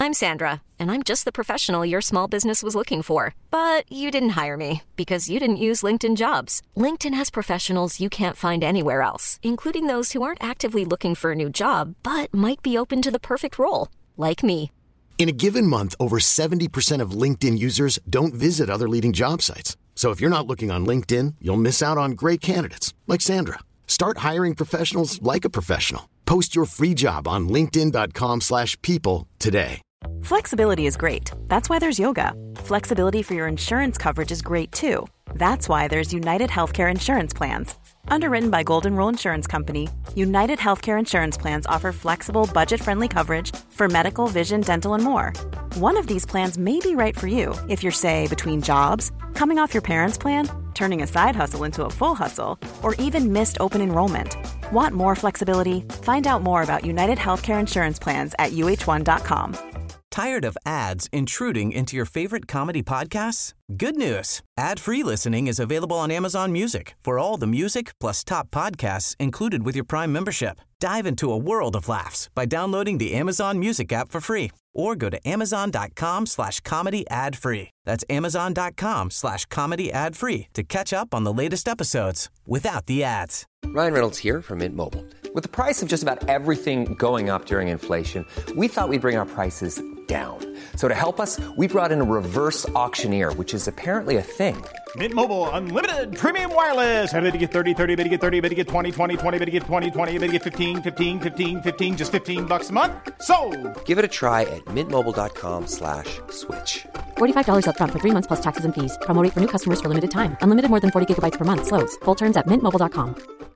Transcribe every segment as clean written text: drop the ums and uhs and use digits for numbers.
I'm Sandra, and I'm just the professional your small business was looking for. But you didn't hire me because you didn't use LinkedIn Jobs. LinkedIn has professionals you can't find anywhere else, including those who aren't actively looking for a new job, but might be open to the perfect role, like me. In a given month, over 70% of LinkedIn users don't visit other leading job sites. So if you're not looking on LinkedIn, you'll miss out on great candidates like Sandra. Start hiring professionals like a professional. Post your free job on linkedin.com/people today. Flexibility is great. That's why there's yoga. Flexibility for your insurance coverage is great too. That's why there's United Healthcare Insurance Plans. Underwritten by Golden Rule Insurance Company, United Healthcare Insurance Plans offer flexible, budget-friendly coverage for medical, vision, dental, and more. One of these plans may be right for you if you're, say, between jobs, coming off your parents' plan, turning a side hustle into a full hustle, or even missed open enrollment. Want more flexibility? Find out more about United Healthcare Insurance Plans at uh1.com. Tired of ads intruding into your favorite comedy podcasts? Good news. Ad-free listening is available on Amazon Music for all the music plus top podcasts included with your Prime membership. Dive into a world of laughs by downloading the Amazon Music app for free or go to amazon.com/comedy ad-free. That's amazon.com/comedy ad-free to catch up on the latest episodes without the ads. Ryan Reynolds here from Mint Mobile. With the price of just about everything going up during inflation, we thought we'd bring our prices down. So to help us, we brought in a reverse auctioneer, which is apparently a thing. Mint Mobile Unlimited Premium Wireless. How to get 30, 30, bit to get 30, bit to get 20, 20, 20, bit to get 20, 20, bit to get 15, 15, 15, 15, just $15 a month? Sold! Give it a try at mintmobile.com/switch. $45 up front for 3 months plus taxes and fees. Promo rate for new customers for limited time. Unlimited more than 40 gigabytes per month. Slows full terms at mintmobile.com.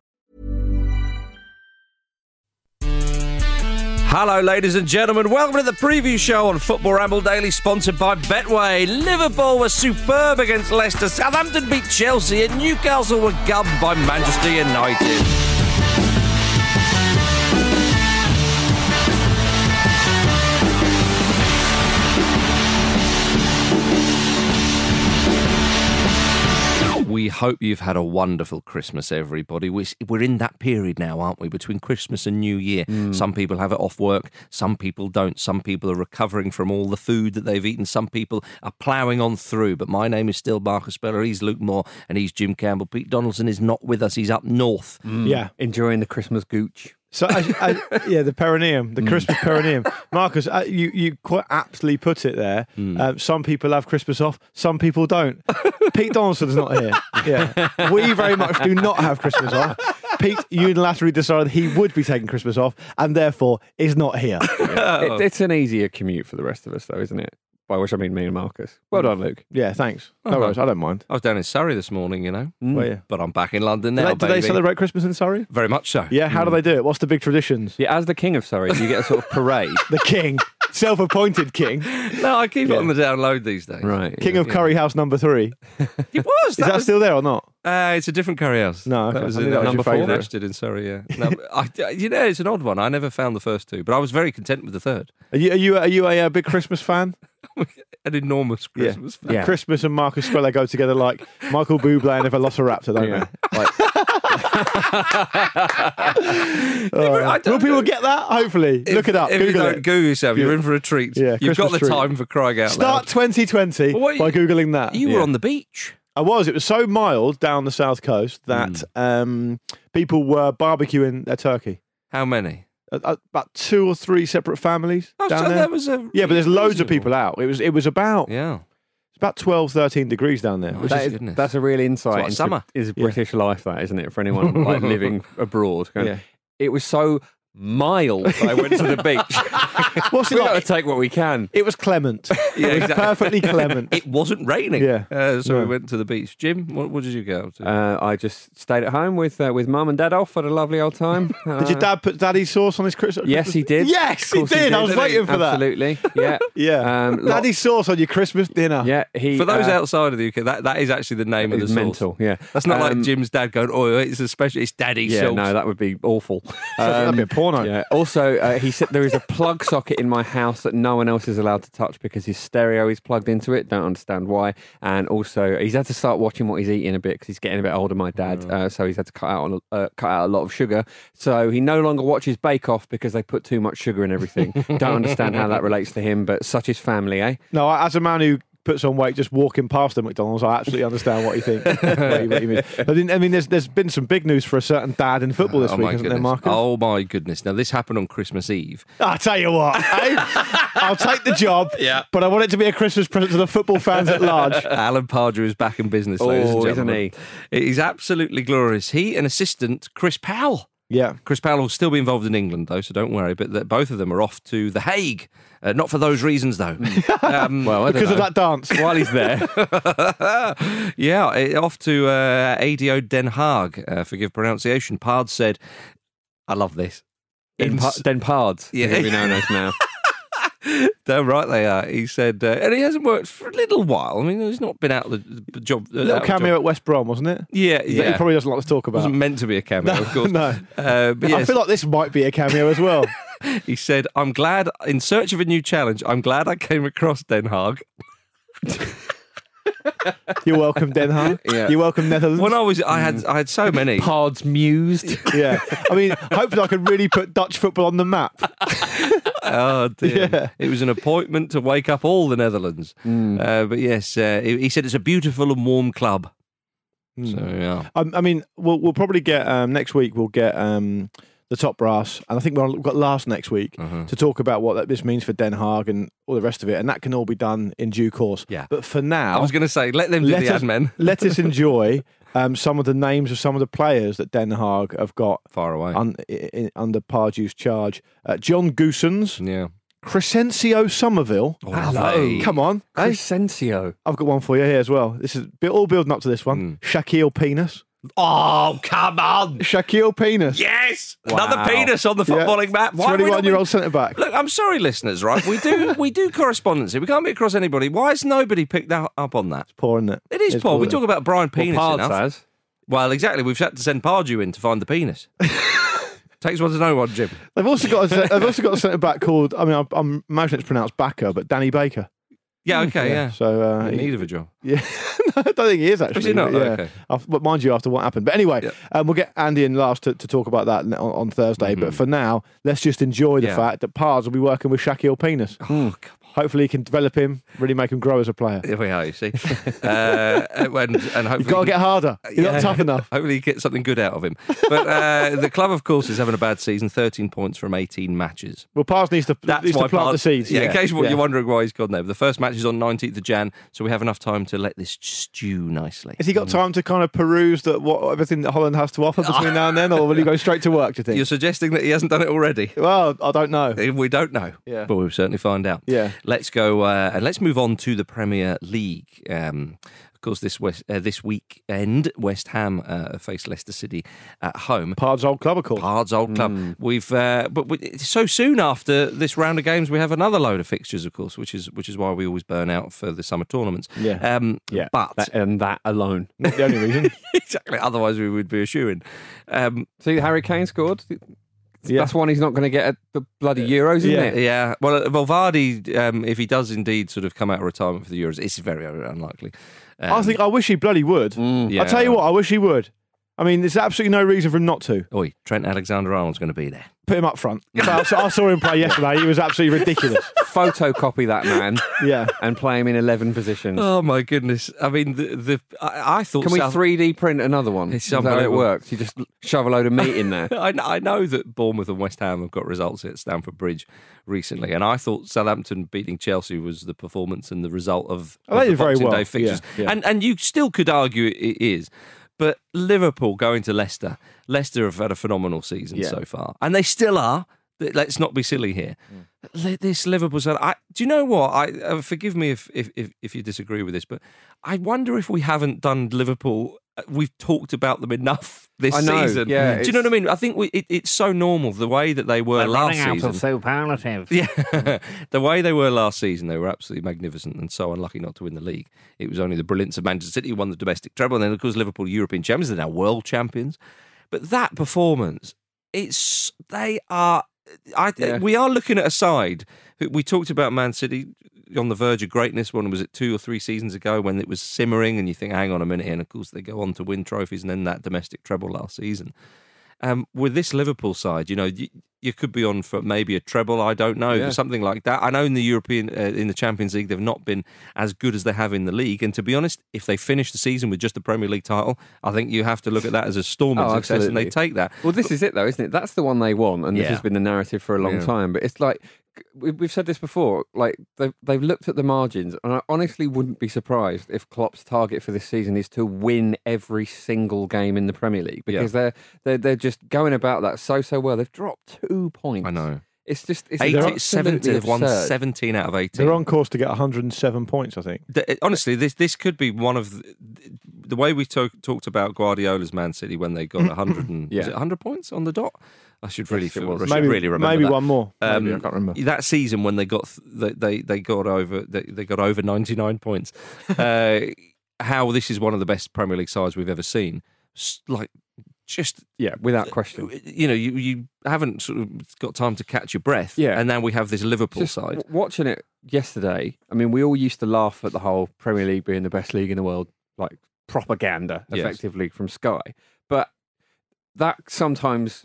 Hello, ladies and gentlemen. Welcome to the preview show on Football Ramble Daily, sponsored by Betway. Liverpool were superb against Leicester. Southampton beat Chelsea, and Newcastle were gubbed by Manchester United. We hope you've had a wonderful Christmas, everybody. We're in that period now, aren't we, between Christmas and New Year. Some people have it off work, some people don't. Some people are recovering from all the food that they've eaten. Some people are ploughing on through. But my name is still Marcus Speller, he's Luke Moore, and he's Jim Campbell. Pete Donaldson is not with us, he's up north. Yeah, enjoying the Christmas gooch. So, the perineum, the Christmas perineum. Marcus, you quite aptly put it there. Some people have Christmas off, some people don't. Pete Donaldson's not here. Yeah, we very much do not have Christmas off. Pete unilaterally decided he would be taking Christmas off and therefore is not here. Yeah. It's an easier commute for the rest of us, though, isn't it? By which I mean me and Marcus. Well done, Luke. Yeah, thanks. No worries, I don't mind. I was down in Surrey this morning, you know. Well, yeah. But I'm back in London now, Do they celebrate Christmas in Surrey? Very much so. Yeah, how do they do it? What's the big traditions? Yeah, as the king of Surrey, do you get a sort of parade? The king. Self-appointed king. No, I keep it on the download these days. Right. King of Curry House number 3. It was. Is that still there or not? It's a different curry house. No, okay. That was I think that was number your 4. favourite. Ashton in Surrey, yeah. No, it's an odd one. I never found the first two, but I was very content with the third. Are you a big Christmas fan? An enormous Christmas fan. Yeah. Christmas and Marcus Speller go together like Michael Bublé and a Velociraptor, don't they? Will people get that? Hopefully. Look it up. If Google you it. don't Google yourself, you're in for a treat. Yeah, You've got Christmas the treat. time for crying out Start loud. 2020 by Googling that. You were on the beach. I was. It was so mild down the south coast that people were barbecuing their turkey. How many? About 2 or 3 separate families down so there. there was but there's loads of people out. It was about it's about 12, 13 degrees down there. That's a real insight like into summer. British life, that, isn't it? For anyone like living abroad. It was so mild that I went to the beach. What's it We've like? got to take what we can. It was clement. Yeah, it was exactly. perfectly clement. It wasn't raining. Yeah. So we went to the beach. Jim, what did you go up to? I just stayed at home with Mum and Dad off. Had a lovely old time. Did your dad put daddy sauce on his Christmas? Yes, he did. Yes, he did. I was waiting for that. Absolutely. Yeah. Yeah. Daddy sauce on your Christmas dinner. Yeah. For those outside of the UK, that is actually the name of the it's sauce. mental. Yeah. That's not like Jim's dad going, "Oh, it's a special. It's daddy sauce." No, that would be awful. That'd be porno. Yeah. Also, he said there is a plug socket in my house that no one else is allowed to touch because his stereo is plugged into it. Don't understand why. And also, he's had to start watching what he's eating a bit because he's getting a bit older, my dad. So he's had to cut out a lot of sugar. So he no longer watches Bake Off because they put too much sugar in everything. Don't understand how that relates to him, but such is family, eh? No, as a man who puts on weight just walking past the McDonald's, I absolutely understand what you think. what you mean. I mean, there's been some big news for a certain dad in football this week, hasn't there, Marcus? Oh my goodness! Now this happened on Christmas Eve. I'll tell you what, I'll take the job, but I want it to be a Christmas present to the football fans at large. Alan Pardew is back in business, ladies and gentlemen. Isn't he? He's absolutely glorious. He and assistant Chris Powell. Yeah. Chris Powell will still be involved in England, though, so don't worry. But both of them are off to The Hague. Not for those reasons, though. Well, because of that dance. While he's there. Yeah, off to ADO Den Haag. Forgive pronunciation. Pard said, I love this. Den Pards. Yeah. We know those now. Damn right they are. He said, and he hasn't worked for a little while. I mean, he's not been out the job. A little cameo at West Brom, wasn't it? Yeah. He probably doesn't like to talk about. It wasn't meant to be a cameo, of course. No. But yes. I feel like this might be a cameo as well. He said, I'm glad, in search of a new challenge, I'm glad I came across Den Haag. You're welcome, Den Haag. Yeah. You're welcome, Netherlands. When I had so many. Pards mused. Yeah. I mean, hopefully I could really put Dutch football on the map. Oh, dear. Yeah. It was an appointment to wake up all the Netherlands. But yes, he said it's a beautiful and warm club. So, yeah. I mean, we'll probably get, next week, we'll get the top brass, and I think we've got Lars next week to talk about what this means for Den Haag and all the rest of it, and that can all be done in due course. Yeah. But for now... I was going to say, let them do the admin. Let us enjoy some of the names of some of the players that Den Haag have got far away under Pardew's charge. John Goossens. Yeah. Crescencio Somerville. Oh, hello. Come on. Crescencio. I've got one for you here as well. This is all building up to this one. Shaquille Penis. Oh, come on. Shaquille Penis. Yes. Wow. Another penis on the footballing map. 21-year-old centre-back. Look, I'm sorry, listeners, right? We do correspondence here. We can't be across anybody. Why has nobody picked that up on that? It's poor, isn't it? It is poor. We talk about Brian Penis enough. Has. Well, exactly. We've had to send Pardew in to find the penis. Takes one to know one, Jim. They've also got a centre-back called, I mean, I'm imagining it's pronounced Backer, but Danny Baker. Yeah, okay, yeah. So in need of a job. Yeah, no, I don't think he is actually. Is he not? Yeah. Okay. But mind you, after what happened. But anyway, we'll get Andy and Lars to talk about that on Thursday. But for now, let's just enjoy the fact that Pards will be working with Shaquille Penis. Oh, come on. Hopefully, he can develop him, really make him grow as a player. Here we are, you see. And hopefully you've got to get harder. You're not tough enough. Hopefully, you get something good out of him. But the club, of course, is having a bad season. 13 points from 18 matches. Well, Pards needs to plant the seeds. Yeah, in case you're wondering why he's gone there. The first match is on 19th of Jan, so we have enough time to let this stew nicely. Has he got time to kind of peruse everything that Holland has to offer between now and then, or will he go straight to work, do you think? You're suggesting that he hasn't done it already? Well, I don't know. We don't know. Yeah. But we'll certainly find out. Yeah. Let's go and let's move on to the Premier League. Of course, this weekend, West Ham face Leicester City at home. Pards' old club, of course. Pards' old club. So soon after this round of games, we have another load of fixtures, of course, which is why we always burn out for the summer tournaments. Yeah. But that alone, not the only reason. Exactly. Otherwise, we would be a shoo-in. See, Harry Kane scored. Yeah. That's one he's not going to get at the bloody Euros, isn't it? Yeah. Well, Vardy, if he does indeed sort of come out of retirement for the Euros, it's very, very unlikely. I wish he bloody would. I'll tell you what, I wish he would. I mean, there's absolutely no reason for him not to. Oi, Trent Alexander-Arnold's going to be there. Put him up front. I saw him play yesterday. He was absolutely ridiculous. Photocopy that man, and play him in 11 positions. Oh my goodness! I mean, I thought. Can we 3D print another one? It's Is that how it works? You just shove a load of meat in there. I know that Bournemouth and West Ham have got results at Stamford Bridge recently, and I thought Southampton beating Chelsea was the performance and the result of the Boxing Day fixtures. Yeah. And you still could argue it is. But Liverpool going to Leicester. Leicester have had a phenomenal season so far. And they still are. Let's not be silly here. This Liverpool side, do you know what? Forgive me if you disagree with this, but I wonder if we haven't done Liverpool. We've talked about them enough this season. Yeah, do you know what I mean? I think it's so normal the way that they were last season. Out of superlatives. Yeah, the way they were last season, they were absolutely magnificent and so unlucky not to win the league. It was only the brilliance of Manchester City who won the domestic treble, and then of course Liverpool European champions. They're now world champions. But that performance, They are. We are looking at a side. We talked about Man City on the verge of greatness. When was it 2 or 3 seasons ago when it was simmering, and you think, hang on a minute here. And of course, they go on to win trophies, and then that domestic treble last season. With this Liverpool side, you could be on for maybe a treble. I don't know, something like that. I know in the in the Champions League, they've not been as good as they have in the league. And to be honest, if they finish the season with just the Premier League title, I think you have to look at that as a storming success, and they take that. Well, this is it, though, isn't it? That's the one they want, and this has been the narrative for a long time. But it's like, we've said this before, like they've looked at the margins, and I honestly wouldn't be surprised if Klopp's target for this season is to win every single game in the Premier League, because they're just going about that so well. They've dropped 2 points. I know. It's just 17. They've won 17 out of 18. They're on course to get 107 points, I think. Honestly, this could be one of the way we talked about Guardiola's Man City when they got 100 and was it 100 points on the dot. I should really remember. Maybe that. One more. I can't remember that season when they got over 99 points. How this is one of the best Premier League sides we've ever seen. Without question. You haven't sort of got time to catch your breath. Yeah, and now we have this Liverpool side. Watching it yesterday, I mean, we all used to laugh at the whole Premier League being the best league in the world, like propaganda, effectively from Sky. But that sometimes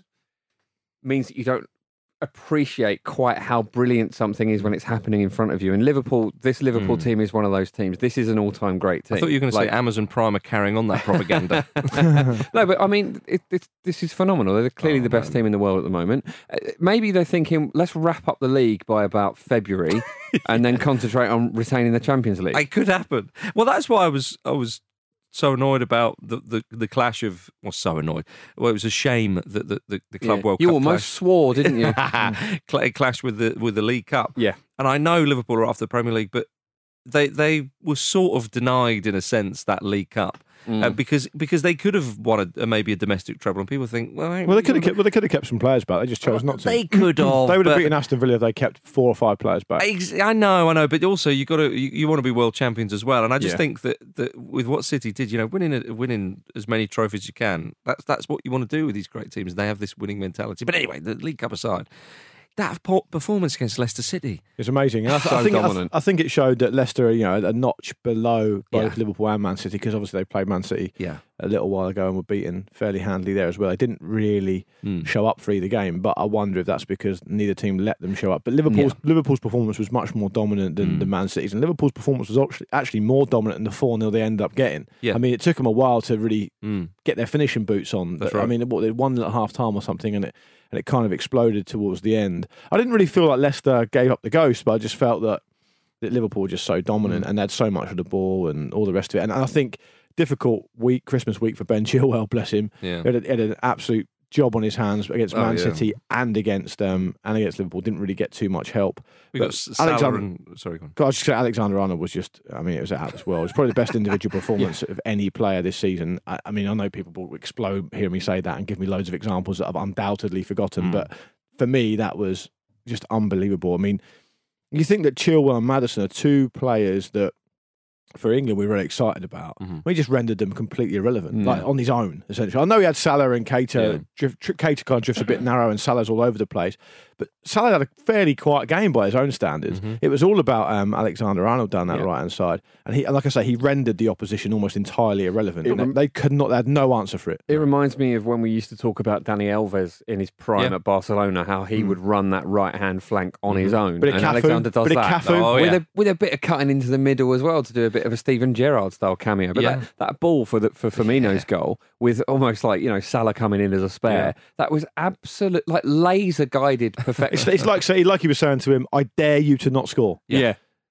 means that you don't appreciate quite how brilliant something is when it's happening in front of you. And this Liverpool team is one of those teams. This is an all-time great team. I thought you were going to say Amazon Prime are carrying on that propaganda. No, but I mean, this is phenomenal. They're clearly the best team in the world at the moment. Maybe they're thinking, let's wrap up the league by about February and then concentrate on retaining the Champions League. It could happen. Well, that's why I was so annoyed about the clash of... Well, so annoyed. Well, it was a shame that the Club World Cup... You almost swore, didn't you? It clashed with the League Cup. Yeah. And I know Liverpool are after the Premier League, but they were sort of denied, in a sense, that League Cup. Because they could have won maybe a domestic treble, and people think, they could have kept some players back. They just chose not to. They could have. They would have beaten Aston Villa if they kept 4 or 5 players back. I know, but also you want to be world champions as well. And I just think that with what City did, winning as many trophies as you can, that's what you want to do with these great teams. They have this winning mentality. But anyway, the League Cup aside, that performance against Leicester City, it's amazing. And I think it showed that Leicester, a notch below both Liverpool and Man City, because obviously they played Man City a little while ago and were beaten fairly handily there as well. They didn't really show up for either game, but I wonder if that's because neither team let them show up. But Liverpool's performance was much more dominant than the Man City's, and Liverpool's performance was actually more dominant than the 4-0 they ended up getting. Yeah. I mean, it took them a while to really get their finishing boots on. That's right. I mean, they won at half time or something, and it kind of exploded towards the end. I didn't really feel like Leicester gave up the ghost, but I just felt that Liverpool were just so dominant and they had so much of the ball and all the rest of it. And I think difficult Christmas week for Ben Chilwell, bless him. Yeah. He had an absolute job on his hands against Man City and against Liverpool. Didn't really get too much help. We got Salah sorry, go on. I was just saying, Alexander-Arnold was just, it was out of this world. It was probably the best individual performance of any player this season. I mean, I know people will explode hearing me say that and give me loads of examples that I've undoubtedly forgotten, but for me, that was just unbelievable. I mean, you think that Chilwell and Maddison are 2 players that, for England, we're really excited about. We just rendered them completely irrelevant, like on his own, essentially. I know he had Salah and Keita. Keita kind of drifts a bit narrow and Salah's all over the place. But Salah had a fairly quiet game by his own standards. It was all about Alexander-Arnold down that right-hand side. And he, like I say, he rendered the opposition almost entirely irrelevant. They had no answer for it. It reminds me of when we used to talk about Dani Alves in his prime at Barcelona, how he would run that right-hand flank on his own. And Alexander does that. With a bit of cutting into the middle as well to do a bit of a Steven Gerrard style cameo. But that ball for Firmino's goal, with almost like, Salah coming in as a spare, that was absolute, like laser guided perfection. It's like he was saying to him, I dare you to not score. Yeah.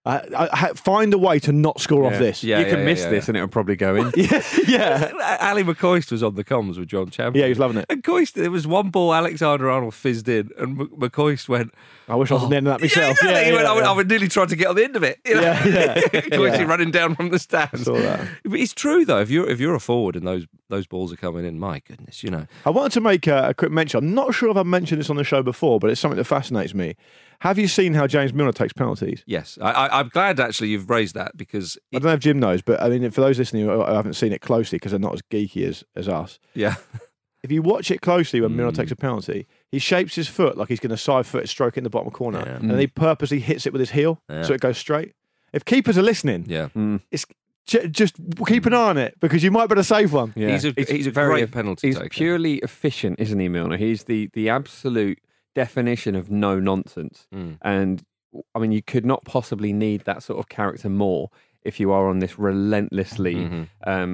Find a way to not score off this. You can miss this and it'll probably go in. Ali McCoist was on the comms with John Champion. Yeah, he was loving it. And Coist, there was one ball Alexander-Arnold fizzed in and McCoist went, I wish I was on the end of that myself. I would nearly try to get on the end of it. Coist running down from the stands. I saw that. But it's true though, if you're a forward and those balls are coming in, my goodness, I wanted to make a quick mention. I'm not sure if I've mentioned this on the show before, but it's something that fascinates me. Have you seen how James Milner takes penalties? Yes. I'm glad actually you've raised that, because... I don't know if Jim knows, but I mean, for those listening who haven't seen it closely because they're not as geeky as us. Yeah. if you watch it closely when Milner takes a penalty, he shapes his foot like he's going to side foot stroke it in the bottom corner, and then he purposely hits it with his heel so it goes straight. If keepers are listening, it's just keep an eye on it because you might better save one. Yeah. He's a great penalty taker. He's purely efficient, isn't he, Milner? He's the absolute definition of no nonsense. And I mean, you could not possibly need that sort of character more if you are on this relentlessly,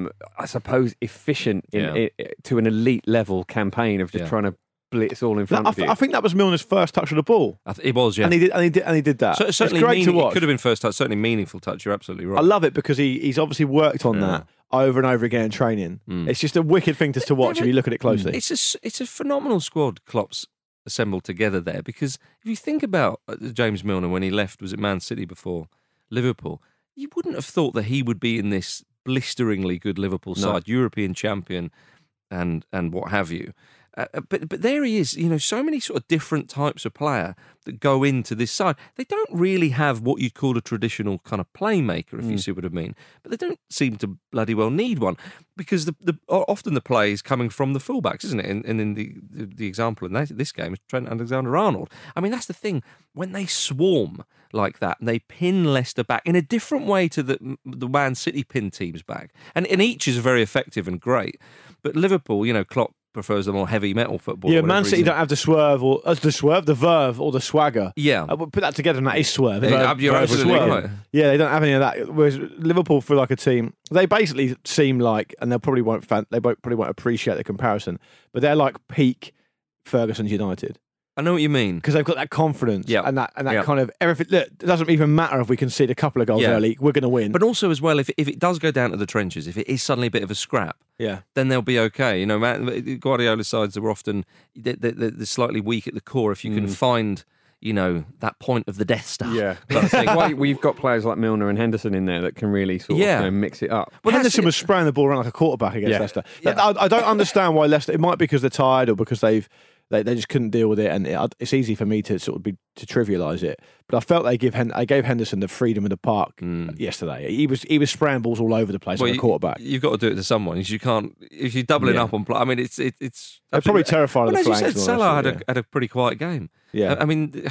I suppose, efficient to an elite level campaign of just trying to blitz all in front of you. I think that was Milner's first touch of the ball. It was, yeah, and he did that. So, certainly, it's great to watch. It could have been first touch, certainly meaningful touch. You're absolutely right. I love it because he's obviously worked on that over and over again in training. It's just a wicked thing to watch if you look at it closely. It's a phenomenal squad Klopp's assembled together there, because if you think about James Milner when he left, was it Man City before Liverpool, you wouldn't have thought that he would be in this blisteringly good Liverpool side, European champion and what have you. But there he is, so many sort of different types of player that go into this side. They don't really have what you'd call a traditional kind of playmaker, if you see what I mean. But they don't seem to bloody well need one, because often the play is coming from the fullbacks, isn't it? And in the example in this game is Trent Alexander-Arnold. I mean, that's the thing. When they swarm like that, and they pin Leicester back in a different way to the Man City pin teams back. And each is very effective and great. But Liverpool, Klopp prefers the more heavy metal football. Yeah, Man City don't have the swerve or the verve or the swagger. Yeah, put that together and that is swerve. You're absolutely right. Yeah, they don't have any of that. Whereas Liverpool, for like a team, they basically seem like, and they probably won't appreciate the comparison, but they're like peak Ferguson's United. I know what you mean, because they've got that confidence and that kind of everything. Look, it doesn't even matter if we concede a couple of goals early; we're going to win. But also, as well, if it does go down to the trenches, if it is suddenly a bit of a scrap, then they'll be okay. Guardiola's sides are often they're slightly weak at the core. If you can find, that point of the Death Star. Yeah, well, we've got players like Milner and Henderson in there that can really sort of mix it up. Well, Henderson was spraying the ball around like a quarterback against Leicester. Yeah. I don't understand why Leicester. It might be because they're tired or because they just couldn't deal with it, and it's easy for me to sort of to trivialise it. But I felt I gave Henderson the freedom of the park yesterday. He was spraying balls all over the place like a quarterback. You've got to do it to someone. You can't if you're doubling up on play. I mean, it's. They're probably terrified of the flanks. As you said, Salah had a pretty quiet game. Yeah, I mean,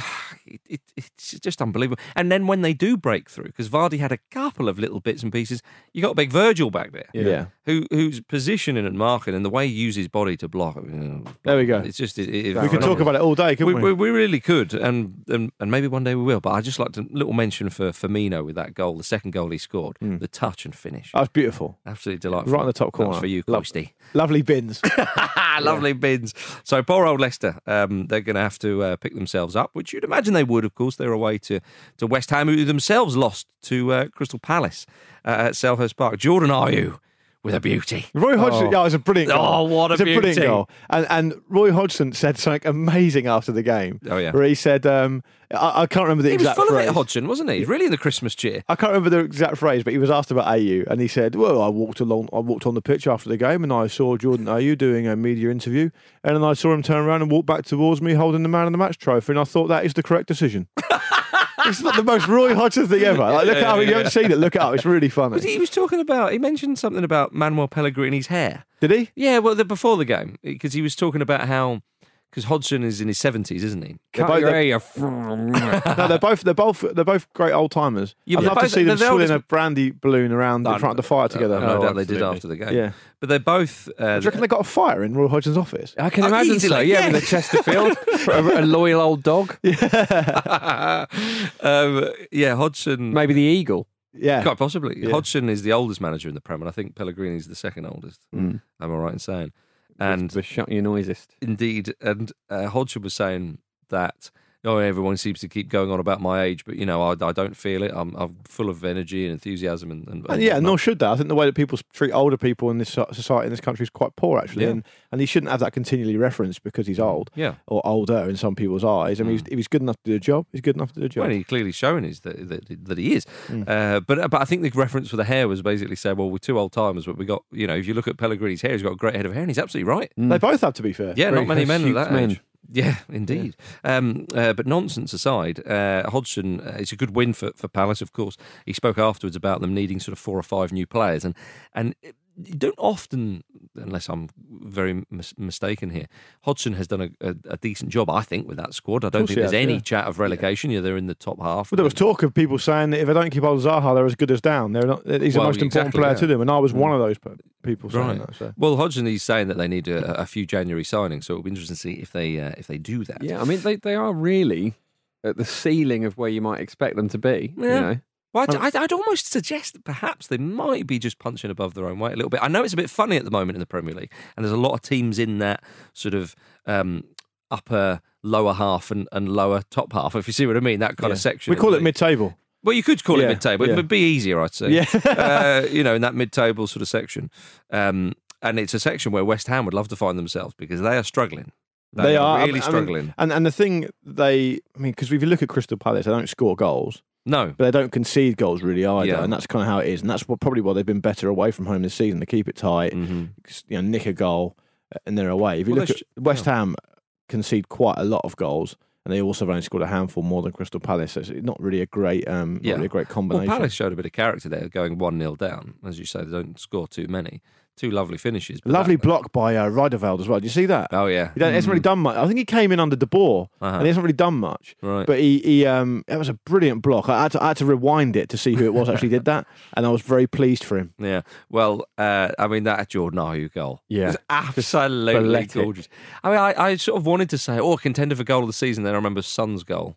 it's just unbelievable. And then when they do break through, because Vardy had a couple of little bits and pieces, you got big Virgil back there, whose positioning and marking and the way he uses his body to block. There we go. It's just we could talk about it all day, couldn't we? We really could, and maybe one day we will. But I just like a little mention for Firmino with that goal, the second goal he scored, the touch and finish. That was beautiful, absolutely delightful, right in the top corner. That was for you, Coasty. Lovely bins, lovely bins. So poor old Leicester, they're going to have to pick themselves up, which you'd imagine they would. Of course, they're away to West Ham, who themselves lost to Crystal Palace at Selhurst Park. Jordan, are you? With a beauty. Roy Hodgson, it was a brilliant goal. Oh, what a beauty. Brilliant goal. And Roy Hodgson said something amazing after the game. Oh, yeah. Where he said, I can't remember the exact phrase. He was full of it, Hodgson, wasn't he? He's really in the Christmas cheer. I can't remember the exact phrase, but he was asked about AU, and he said, well, I walked on the pitch after the game, and I saw Jordan AU doing a media interview, and then I saw him turn around and walk back towards me holding the Man of the Match trophy, and I thought that is the correct decision. It's not the most Roy Hodgson thing ever. Like, look it up. If you haven't seen it, look it up. It's really funny. He was he mentioned something about Manuel Pellegrini's hair. Did he? Yeah, well, before the game, because he was talking about how, because Hodgson is in his 70s, isn't he? No, they're both great old timers. Yeah, I'd love to see them swilling a brandy balloon around in front of the fire together. No doubt they did after the game. Yeah. But they're both. Do you reckon they got a fire in Roy Hodgson's office? I can imagine so. Yeah, with a Chesterfield, a loyal old dog. Yeah, Hodgson. Maybe the Eagle. Yeah, quite possibly. Yeah. Hodgson is the oldest manager in the Prem, and I think Pellegrini's the second oldest. Am I right in saying? And the shut your noisest. Indeed. And Hodgson was saying that everyone seems to keep going on about my age, but I don't feel it. I'm full of energy and enthusiasm, and nor should they. I think the way that people treat older people in this society, in this country, is quite poor actually, and he shouldn't have that continually referenced because he's old, or older in some people's eyes. I mean, if he's good enough to do the job, he's good enough to do the job. Well, he's clearly showing that he is. But I think the reference for the hair was basically saying, well, we're two old timers, but we got if you look at Pellegrini's hair, he's got a great head of hair, and he's absolutely right. They both have, to be fair. Yeah, not many men at that men. age. Yeah, indeed. Yeah. But nonsense aside, Hodgson, it's a good win for Palace, of course. He spoke afterwards about them needing sort of 4 or 5 new players. And you don't often, unless I'm very mistaken here, Hodgson has done a decent job, I think, with that squad. I don't think there's any chat of relegation. Yeah, they're in the top half. Well, there was talk of people saying that if they don't keep hold of Zaha, they're as good as down. They're not. He's the most important player to them, and I was one of those people saying that. So. Well, Hodgson, he's saying that they need a few January signings, so it'll be interesting to see if they do that. Yeah, I mean, they are really at the ceiling of where you might expect them to be. Yeah. You know? Well, I'd almost suggest that perhaps they might be just punching above their own weight a little bit. I know it's a bit funny at the moment in the Premier League, and there's a lot of teams in that sort of upper, lower half and lower top half, if you see what I mean, that kind of section. We call it mid-table. Well, you could call it mid-table. It would be easier, I'd say. Yeah. In that mid-table sort of section. And it's a section where West Ham would love to find themselves because they are struggling. They are really struggling. And the thing because if you look at Crystal Palace, they don't score goals. No. But they don't concede goals really either, and that's kind of how it is. And that's probably why they've been better away from home this season. They keep it tight, nick a goal, and they're away. If you look at West Ham, concede quite a lot of goals, and they also have only scored a handful more than Crystal Palace. So it's not really a great, really a great combination. Well, Palace showed a bit of character there, going 1-0 down. As you say, they don't score too many. Two lovely finishes. Lovely block by Riedewald as well. Did you see that? Oh, yeah. He hasn't really done much. I think he came in under De Boer, and he hasn't really done much. Right. But it was a brilliant block. I had to rewind it to see who it was actually did that, and I was very pleased for him. Yeah. Well, that Jordan Ayew goal was absolutely Balletic. gorgeous. I mean, I sort of wanted to say, contender for goal of the season. Then I remember Son's goal.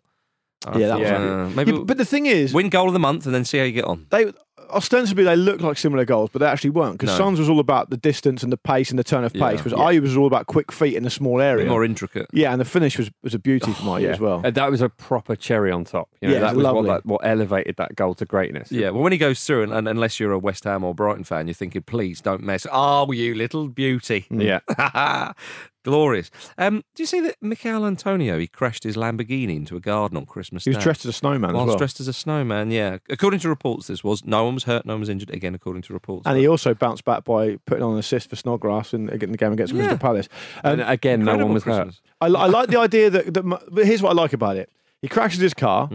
But the thing is, win goal of the month and then see how you get on. Ostensibly, they look like similar goals, but they actually weren't, because Son's was all about the distance and the pace and the turn of pace, whereas Ayew was all about quick feet in a small area. More intricate. Yeah, and the finish was a beauty from Ayew as well. That was a proper cherry on top. That was what elevated that goal to greatness. Yeah, well, when he goes through, and unless you're a West Ham or Brighton fan, you're thinking, please don't mess. Oh, you little beauty. Yeah. Glorious. Do you see that Michael Antonio, he crashed his Lamborghini into a garden on Christmas Day? He was dressed as a snowman as well. Dressed as a snowman, yeah. According to reports, no one was hurt, no one was injured, again, according to reports. And he also bounced back by putting on an assist for Snodgrass in the game against Crystal Palace. And again, no one was hurt. I like the idea but here's what I like about it. He crashes his car,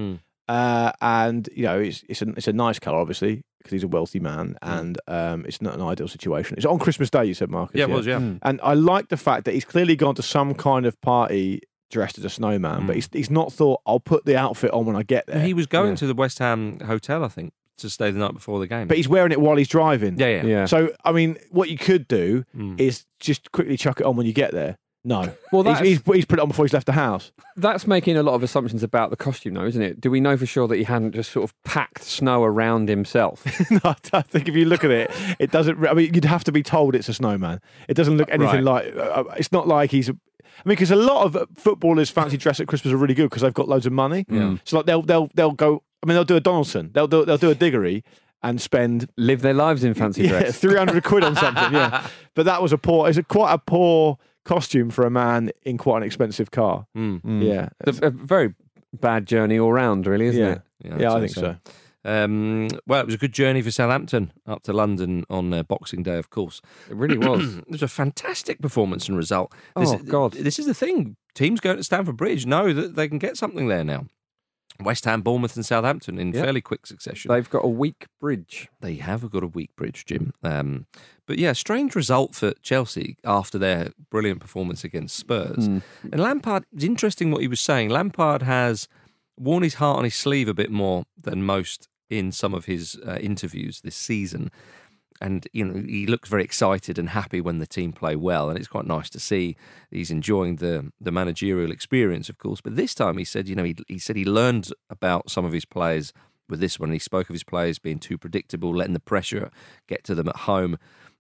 and it's a nice car, obviously, because he's a wealthy man, and it's not an ideal situation. It's on Christmas Day, you said, Marcus. Yeah, it was, yeah. And I like the fact that he's clearly gone to some kind of party dressed as a snowman, but he's not thought, I'll put the outfit on when I get there. He was going to the West Ham hotel, I think, to stay the night before the game. But he's wearing it while he's driving. Yeah. So, I mean, what you could do is just quickly chuck it on when you get there. No. Well, he's put it on before he's left the house. That's making a lot of assumptions about the costume, though, isn't it? Do we know for sure that he hadn't just sort of packed snow around himself? No, I think if you look at it, it doesn't. I mean, you'd have to be told it's a snowman. It doesn't look anything like. It's not like he's. I mean, because a lot of footballers fancy dress at Christmas are really good because they've got loads of money. Yeah. So like they'll go. I mean, they'll do a Donaldson. They'll do a Diggory and live their lives in fancy dress. 300 quid on something. Yeah, but that was quite a poor costume for a man in quite an expensive car. Yeah, a very bad journey all round, really, isn't it? Yeah, I think so. Well, it was a good journey for Southampton up to London on Boxing Day, of course. It really was. It was a fantastic performance and result. God. This is the thing. Teams going to Stamford Bridge know that they can get something there now. West Ham, Bournemouth and Southampton in fairly quick succession. They've got a weak bridge. They have got a weak bridge, Jim. But yeah, strange result for Chelsea after their brilliant performance against Spurs. And Lampard, it's interesting what he was saying. Lampard has worn his heart on his sleeve a bit more than most in some of his interviews this season. And, he looks very excited and happy when the team play well. And it's quite nice to see he's enjoying the managerial experience, of course. But this time he said, he said he learned about some of his players with this one. He spoke of his players being too predictable, letting the pressure get to them at home.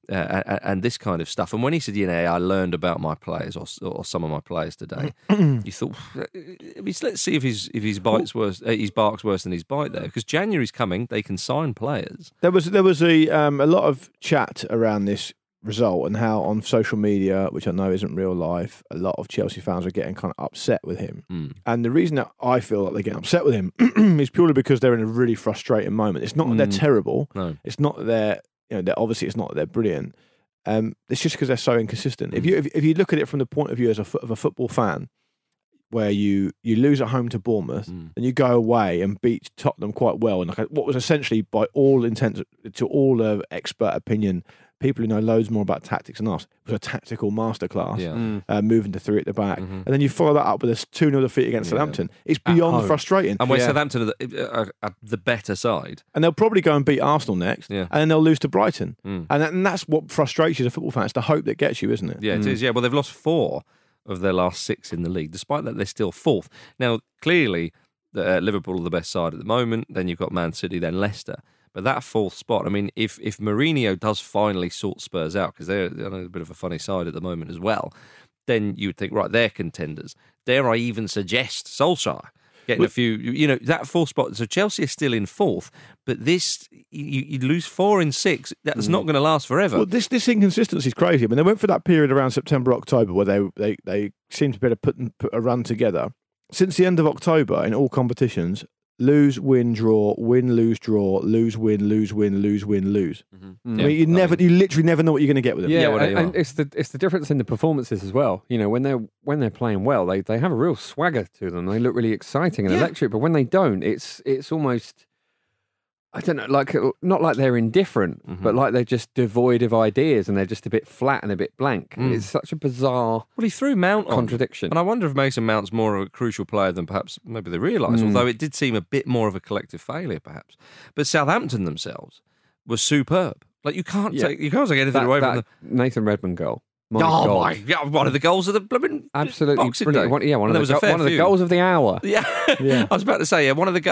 And this kind of stuff. And when he said, I learned about my players or some of my players today, you thought, let's see if his bark's worse than his bite there, because January's coming. They can sign players. There was a lot of chat around this result and how on social media, which I know isn't real life, a lot of Chelsea fans are getting kind of upset with him. And the reason that I feel like they're getting upset with him is purely because they're in a really frustrating moment. It's not that they're terrible. No. It's not that they're. Obviously it's not that they're brilliant. It's just because they're so inconsistent. If you look at it from the point of view of a football fan, where you lose at home to Bournemouth and you go away and beat Tottenham quite well, and what was essentially, by all intents, to all expert opinion, people who know loads more about tactics than us. It was a tactical masterclass, moving to 3 at the back. And then you follow that up with a 2-0 defeat against Southampton. It's beyond frustrating. And where Southampton are the better side. And they'll probably go and beat Arsenal next, and then they'll lose to Brighton. And that's what frustrates you as a football fan. It's the hope that gets you, isn't it? Yeah, it is. Yeah, well, they've lost 4 of their last 6 in the league. Despite that, they're still 4th. Now, clearly, Liverpool are the best side at the moment. Then you've got Man City, then Leicester. But that 4th spot, I mean, if Mourinho does finally sort Spurs out, because they're a bit of a funny side at the moment as well, then you would think, right, they're contenders. Dare I even suggest Solskjaer getting a few, that 4th spot. So Chelsea are still in 4th, but this, you lose 4 in 6. That's not going to last forever. Well, this inconsistency is crazy. I mean, they went for that period around September, October, where they seemed to be able to put a run together. Since the end of October, in all competitions, lose, win, draw, win, lose, draw, lose, win, lose, win, lose, win, lose. I mean, you literally never know what you're going to get with them. And it's the difference in the performances as well. When they're playing well, they have a real swagger to them. They look really exciting and electric. But when they don't, it's almost, I don't know, like not like they're indifferent, but like they're just devoid of ideas and they're just a bit flat and a bit blank. It's such a bizarre. Well, he threw Mount contradiction, and I wonder if Mason Mount's more of a crucial player than perhaps maybe they realise. Although it did seem a bit more of a collective failure, perhaps. But Southampton themselves were superb. Like you can't take anything away from the Nathan Redmond goal. My God. One of the goals of the blooming absolutely brilliant. One of the goals of the hour. Yeah. I was about to say, one of the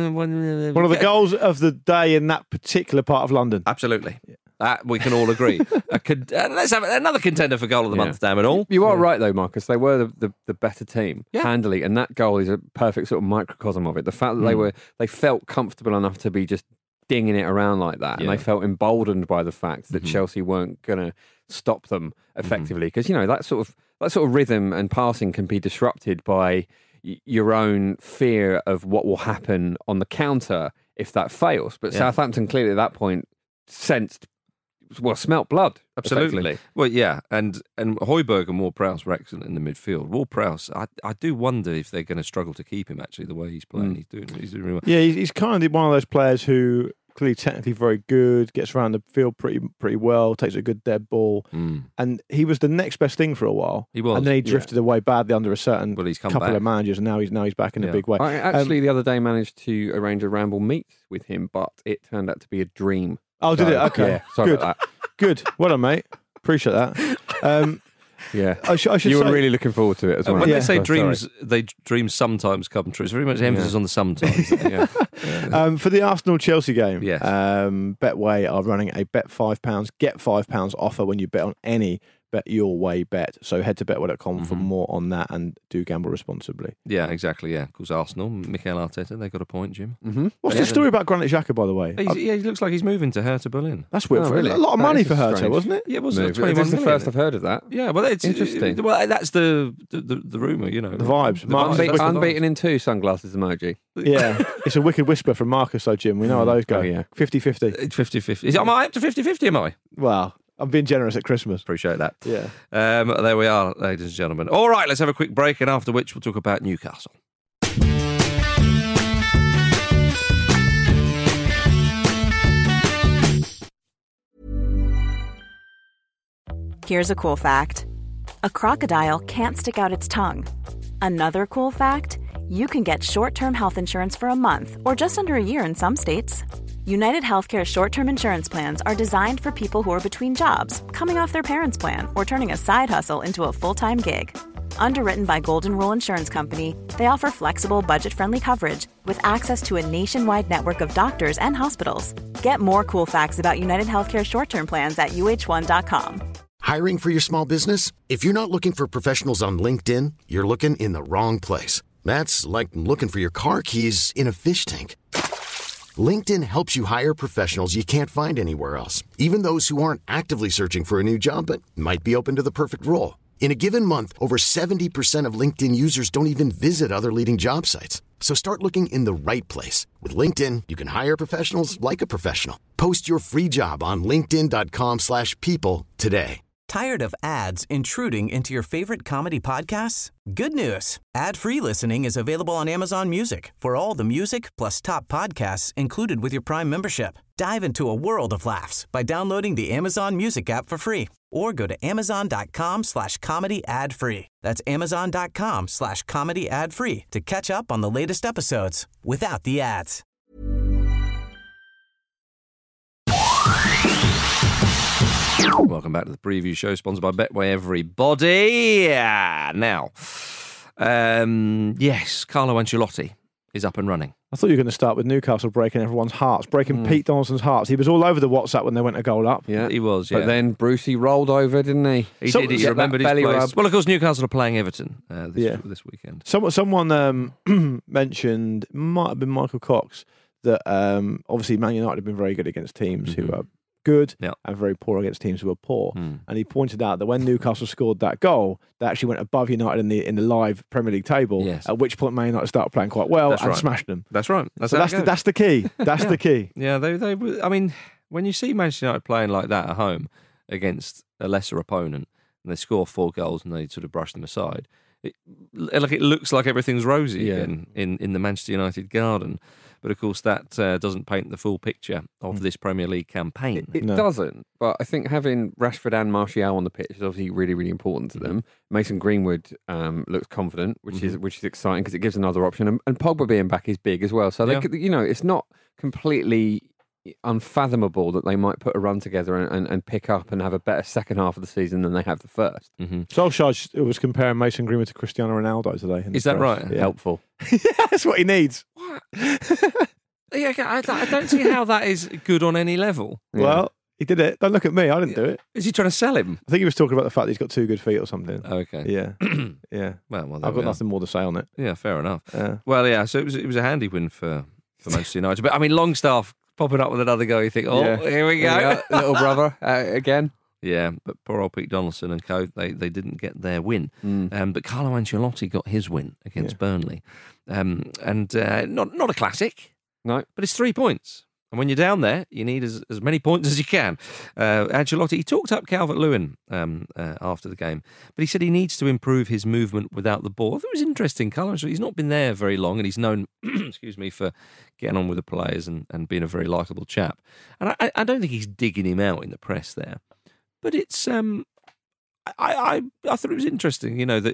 one of the goals of the day in that particular part of London. Absolutely. That we can all agree. Let's have another contender for goal of the month, damn it all. You are right though, Marcus. They were the better team handily, and that goal is a perfect sort of microcosm of it. The fact that they felt comfortable enough to be just dinging it around like that, and they felt emboldened by the fact that Chelsea weren't going to stop them effectively, because that sort of rhythm and passing can be disrupted by your own fear of what will happen on the counter if that fails. But Southampton clearly at that point smelt blood. Absolutely. Well, yeah, and Højbjerg and Ward-Prowse were excellent in the midfield. Ward-Prowse, I do wonder if they're going to struggle to keep him. Actually, the way he's playing, he's doing really well. Yeah, he's kind of one of those players who clearly technically very good, gets around the field pretty well, takes a good dead ball, and he was the next best thing for a while. He was, and then he drifted away badly under a certain couple of managers, and now he's back in a big way. I actually the other day managed to arrange a ramble meet with him, but it turned out to be a dream. Oh, did it? Okay, yeah, sorry about that. Good, well done, mate. Appreciate that. I should you were say, really looking forward to it as well. When they say dreams, dreams sometimes come true. It's very much emphasis on the sometimes. For the Arsenal-Chelsea game, yes. Betway are running a bet £5, get £5 offer when you bet on any Bet Your Way bet. So head to betway.com for more on that, and do gamble responsibly. Yeah, exactly. Yeah, of course, Arsenal, Mikel Arteta, they got a point, Jim. What's the story about Granit Xhaka, by the way? He looks like he's moving to Hertha Berlin. That's weird. Really? A lot of money for Hertha, strange. wasn't it? Yeah, it was. It's the first I've heard of that. Yeah, well, it's interesting. Well, that's the rumour, The vibes. Unbeaten in 2 sunglasses emoji. Yeah, it's a wicked whisper from Marcus, though, Jim. We know how those go. 50-50. It's 50-50. Am I up to 50-50, am I? Well, I'm being generous at Christmas. Appreciate that. Yeah. There we are, ladies and gentlemen. All right, let's have a quick break, and after which we'll talk about Newcastle. Here's a cool fact. A crocodile can't stick out its tongue. Another cool fact, you can get short-term health insurance for a month or just under a year in some states. United Healthcare short-term insurance plans are designed for people who are between jobs, coming off their parents' plan, or turning a side hustle into a full-time gig. Underwritten by Golden Rule Insurance Company, they offer flexible, budget-friendly coverage with access to a nationwide network of doctors and hospitals. Get more cool facts about United Healthcare short-term plans at uh1.com. Hiring for your small business? If you're not looking for professionals on LinkedIn, you're looking in the wrong place. That's like looking for your car keys in a fish tank. LinkedIn helps you hire professionals you can't find anywhere else, even those who aren't actively searching for a new job but might be open to the perfect role. In a given month, over 70% of LinkedIn users don't even visit other leading job sites. So start looking in the right place. With LinkedIn, you can hire professionals like a professional. Post your free job on linkedin.com/people today. Tired of ads intruding into your favorite comedy podcasts? Good news. Ad-free listening is available on Amazon Music for all the music plus top podcasts included with your Prime membership. Dive into a world of laughs by downloading the Amazon Music app for free or go to amazon.com/comedy ad-free. That's amazon.com/comedy ad-free to catch up on the latest episodes without the ads. Welcome back to the preview show, sponsored by Betway, everybody. Now, yes, Carlo Ancelotti is up and running. I thought you were going to start with Newcastle breaking everyone's hearts, breaking Pete Donaldson's hearts. He was all over the WhatsApp when they went a goal up. Yeah, he was. Yeah. But then Brucey rolled over, didn't he? He did. He remembered his belly place. rub. Well, of course, Newcastle are playing Everton this weekend. Someone mentioned, might have been Michael Cox, that obviously Man United have been very good against teams who are good and very poor against teams who are poor. And he pointed out that when Newcastle scored that goal, they actually went above United in the live Premier League table. Yes. At which point Man United started playing quite well and smashed them. That's right. That's the key. That's the key. Yeah, they. I mean, when you see Manchester United playing like that at home against a lesser opponent, and they score 4 goals and they sort of brush them aside, it looks like everything's rosy again in the Manchester United garden. But of course, that doesn't paint the full picture of this Premier League campaign. It doesn't. But I think having Rashford and Martial on the pitch is obviously really, really important to them. Mason Greenwood looks confident, which is exciting because it gives another option. And Pogba being back is big as well. So they could, it's not completely unfathomable that they might put a run together and pick up and have a better second half of the season than they have the first. Solskjaer was comparing Mason Greenwood to Cristiano Ronaldo today. Is that right? Yeah. Helpful. That's what he needs. What? I don't see how that is good on any level. Well, he did it. Don't look at me. I didn't do it. Is he trying to sell him? I think he was talking about the fact that he's got 2 good feet or something. Okay. Yeah. Yeah. Well, I've got nothing more to say on it. Yeah, fair enough. Well, yeah. So it was a handy win for Manchester United. But I mean, Longstaff popping up with another go. You think, here we go, little brother again. Yeah, but poor old Pete Donaldson and co, they didn't get their win. But Carlo Ancelotti got his win against Burnley. And not a classic. No. But it's 3 points. And when you're down there, you need as many points as you can. Ancelotti, he talked up Calvert-Lewin after the game, but he said he needs to improve his movement without the ball. I thought it was interesting. Carlo Ancelotti, he's not been there very long, and he's known, for getting on with the players and being a very likeable chap. And I don't think he's digging him out in the press there. But it's I thought it was interesting, that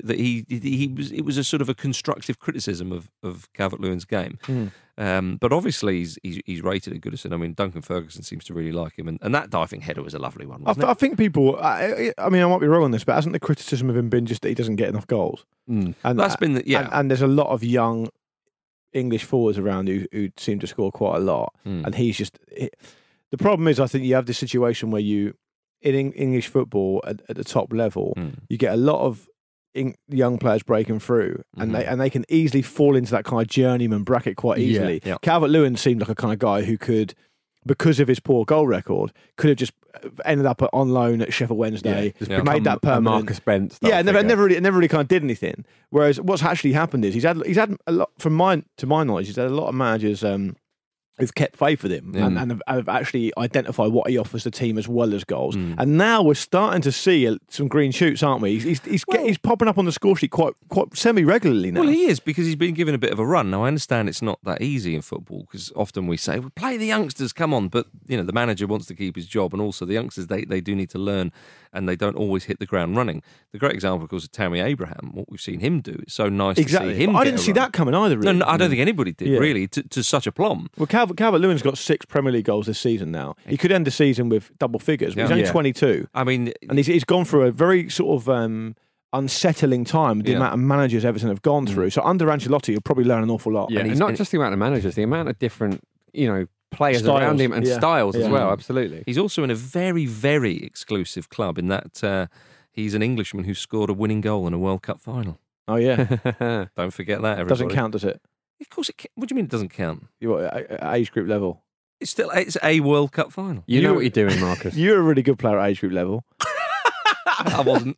it was a sort of a constructive criticism of Calvert-Lewin's game. But obviously he's rated at Goodison. I mean, Duncan Ferguson seems to really like him, and that diving header was a lovely one. Wasn't it? I think people. I mean, I might be wrong on this, but hasn't the criticism of him been just that he doesn't get enough goals? Mm. And that's been and there's a lot of young English forwards around who seem to score quite a lot, and he's just. The problem is, I think you have this situation where in English football at the top level, you get a lot of young players breaking through, and they can easily fall into that kind of journeyman bracket quite easily. Yeah. Calvert-Lewin seemed like a kind of guy who could, because of his poor goal record, could have just ended up on loan at Sheffield Wednesday, made that permanent. Marcus Bent. Never really kind of did anything. Whereas what's actually happened is he's had a lot, to my knowledge, he's had a lot of managers who've kept faith with him and have actually identified what he offers the team as well as goals. And now we're starting to see some green shoots, aren't we? He's popping up on the score sheet quite semi-regularly now. Well, he is, because he's been given a bit of a run. Now, I understand it's not that easy in football, because often we say, well, play the youngsters, come on. But, the manager wants to keep his job, and also the youngsters, they do need to learn, and they don't always hit the ground running. The great example, of course, is Tammy Abraham. What we've seen him do, it's so nice to see him. I didn't see that coming either, really. No, I don't think anybody did, really, to such a plumb. Well, Calvert-Lewin's got 6 Premier League goals this season now. He could end the season with double figures, but he's only 22. I mean... And he's gone through a very sort of unsettling time with the amount of managers Everton have gone through. So under Ancelotti, you'll probably learn an awful lot. Yeah, and not just the amount of managers, the amount of different, players styles around him and styles as well, absolutely. He's also in a very, very exclusive club in that he's an Englishman who scored a winning goal in a World Cup final. Oh, yeah. Don't forget that, everybody. Doesn't count, does it? Of course it can. What do you mean it doesn't count? At age group level. It's a World Cup final. You know what you're doing, Marcus. You're a really good player at age group level. I wasn't.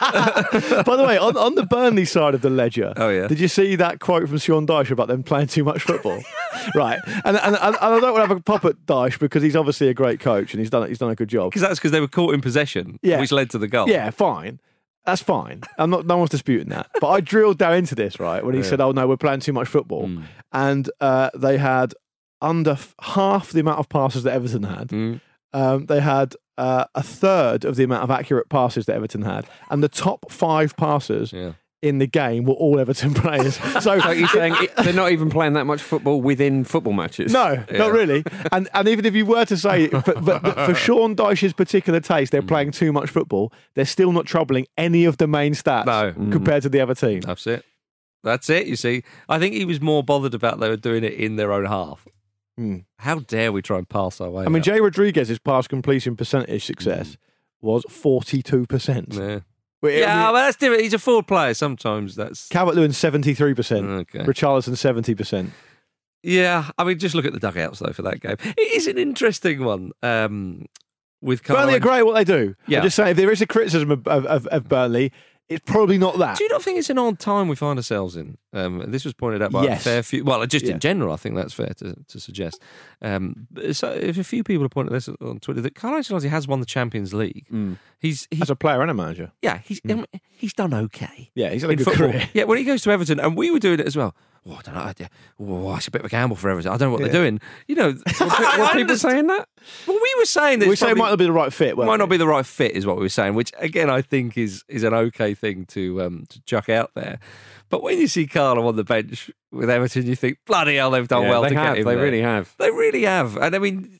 By the way, on the Burnley side of the ledger, oh yeah, did you see that quote from Sean Dyche about them playing too much football? Right. And I don't want to have a pop at Dyche because he's obviously a great coach and he's done a good job. Because they were caught in possession, which led to the goal. Yeah, fine. That's fine. No one's disputing that. But I drilled down into this, right, when he said, "Oh no, we're playing too much football," and they had under half the amount of passes that Everton had. They had a third of the amount of accurate passes that Everton had, and the top 5 passers in the game were all Everton players. So you're saying they're not even playing that much football within football matches? No, not really. And even if you were to say, for Sean Dyche's particular taste, they're playing too much football, they're still not troubling any of the main stats compared to the other team. That's it, you see. I think he was more bothered about they were doing it in their own half. How dare we try and pass our way? I mean, Jay Rodriguez's pass completion percentage success was 42%. Yeah. Well, that's different. He's a forward player. Sometimes that's... Calvert-Lewin 73%. Okay. Richarlison 70%. Yeah, I mean, just look at the dugouts, though, for that game. It is an interesting one with Carlo. Burnley are great at what they do. Yeah. I'm just saying, if there is a criticism of Burnley, it's probably not that. Do you not think it's an odd time we find ourselves in? And this was pointed out by a fair few... Well, just in general, I think that's fair to suggest. So if a few people have pointed this on Twitter, that Carlo Ancelotti has won the Champions League. He's as a player and a manager. Yeah, he's done okay. Yeah, he's had a good football. career. Yeah, when he goes to Everton, and we were doing it as well. Oh, I don't know. Oh, it's a bit of a gamble for Everton. I don't know what they're doing. You know, were people saying that? Well, we were saying that. We say it might not be the right fit. Might not be the right fit, is what we were saying. Which again, I think is an okay thing to chuck out there. But when you see Carlo on the bench with Everton, you think, bloody hell, they've done well to get him. They there. really have. They really have. And I mean,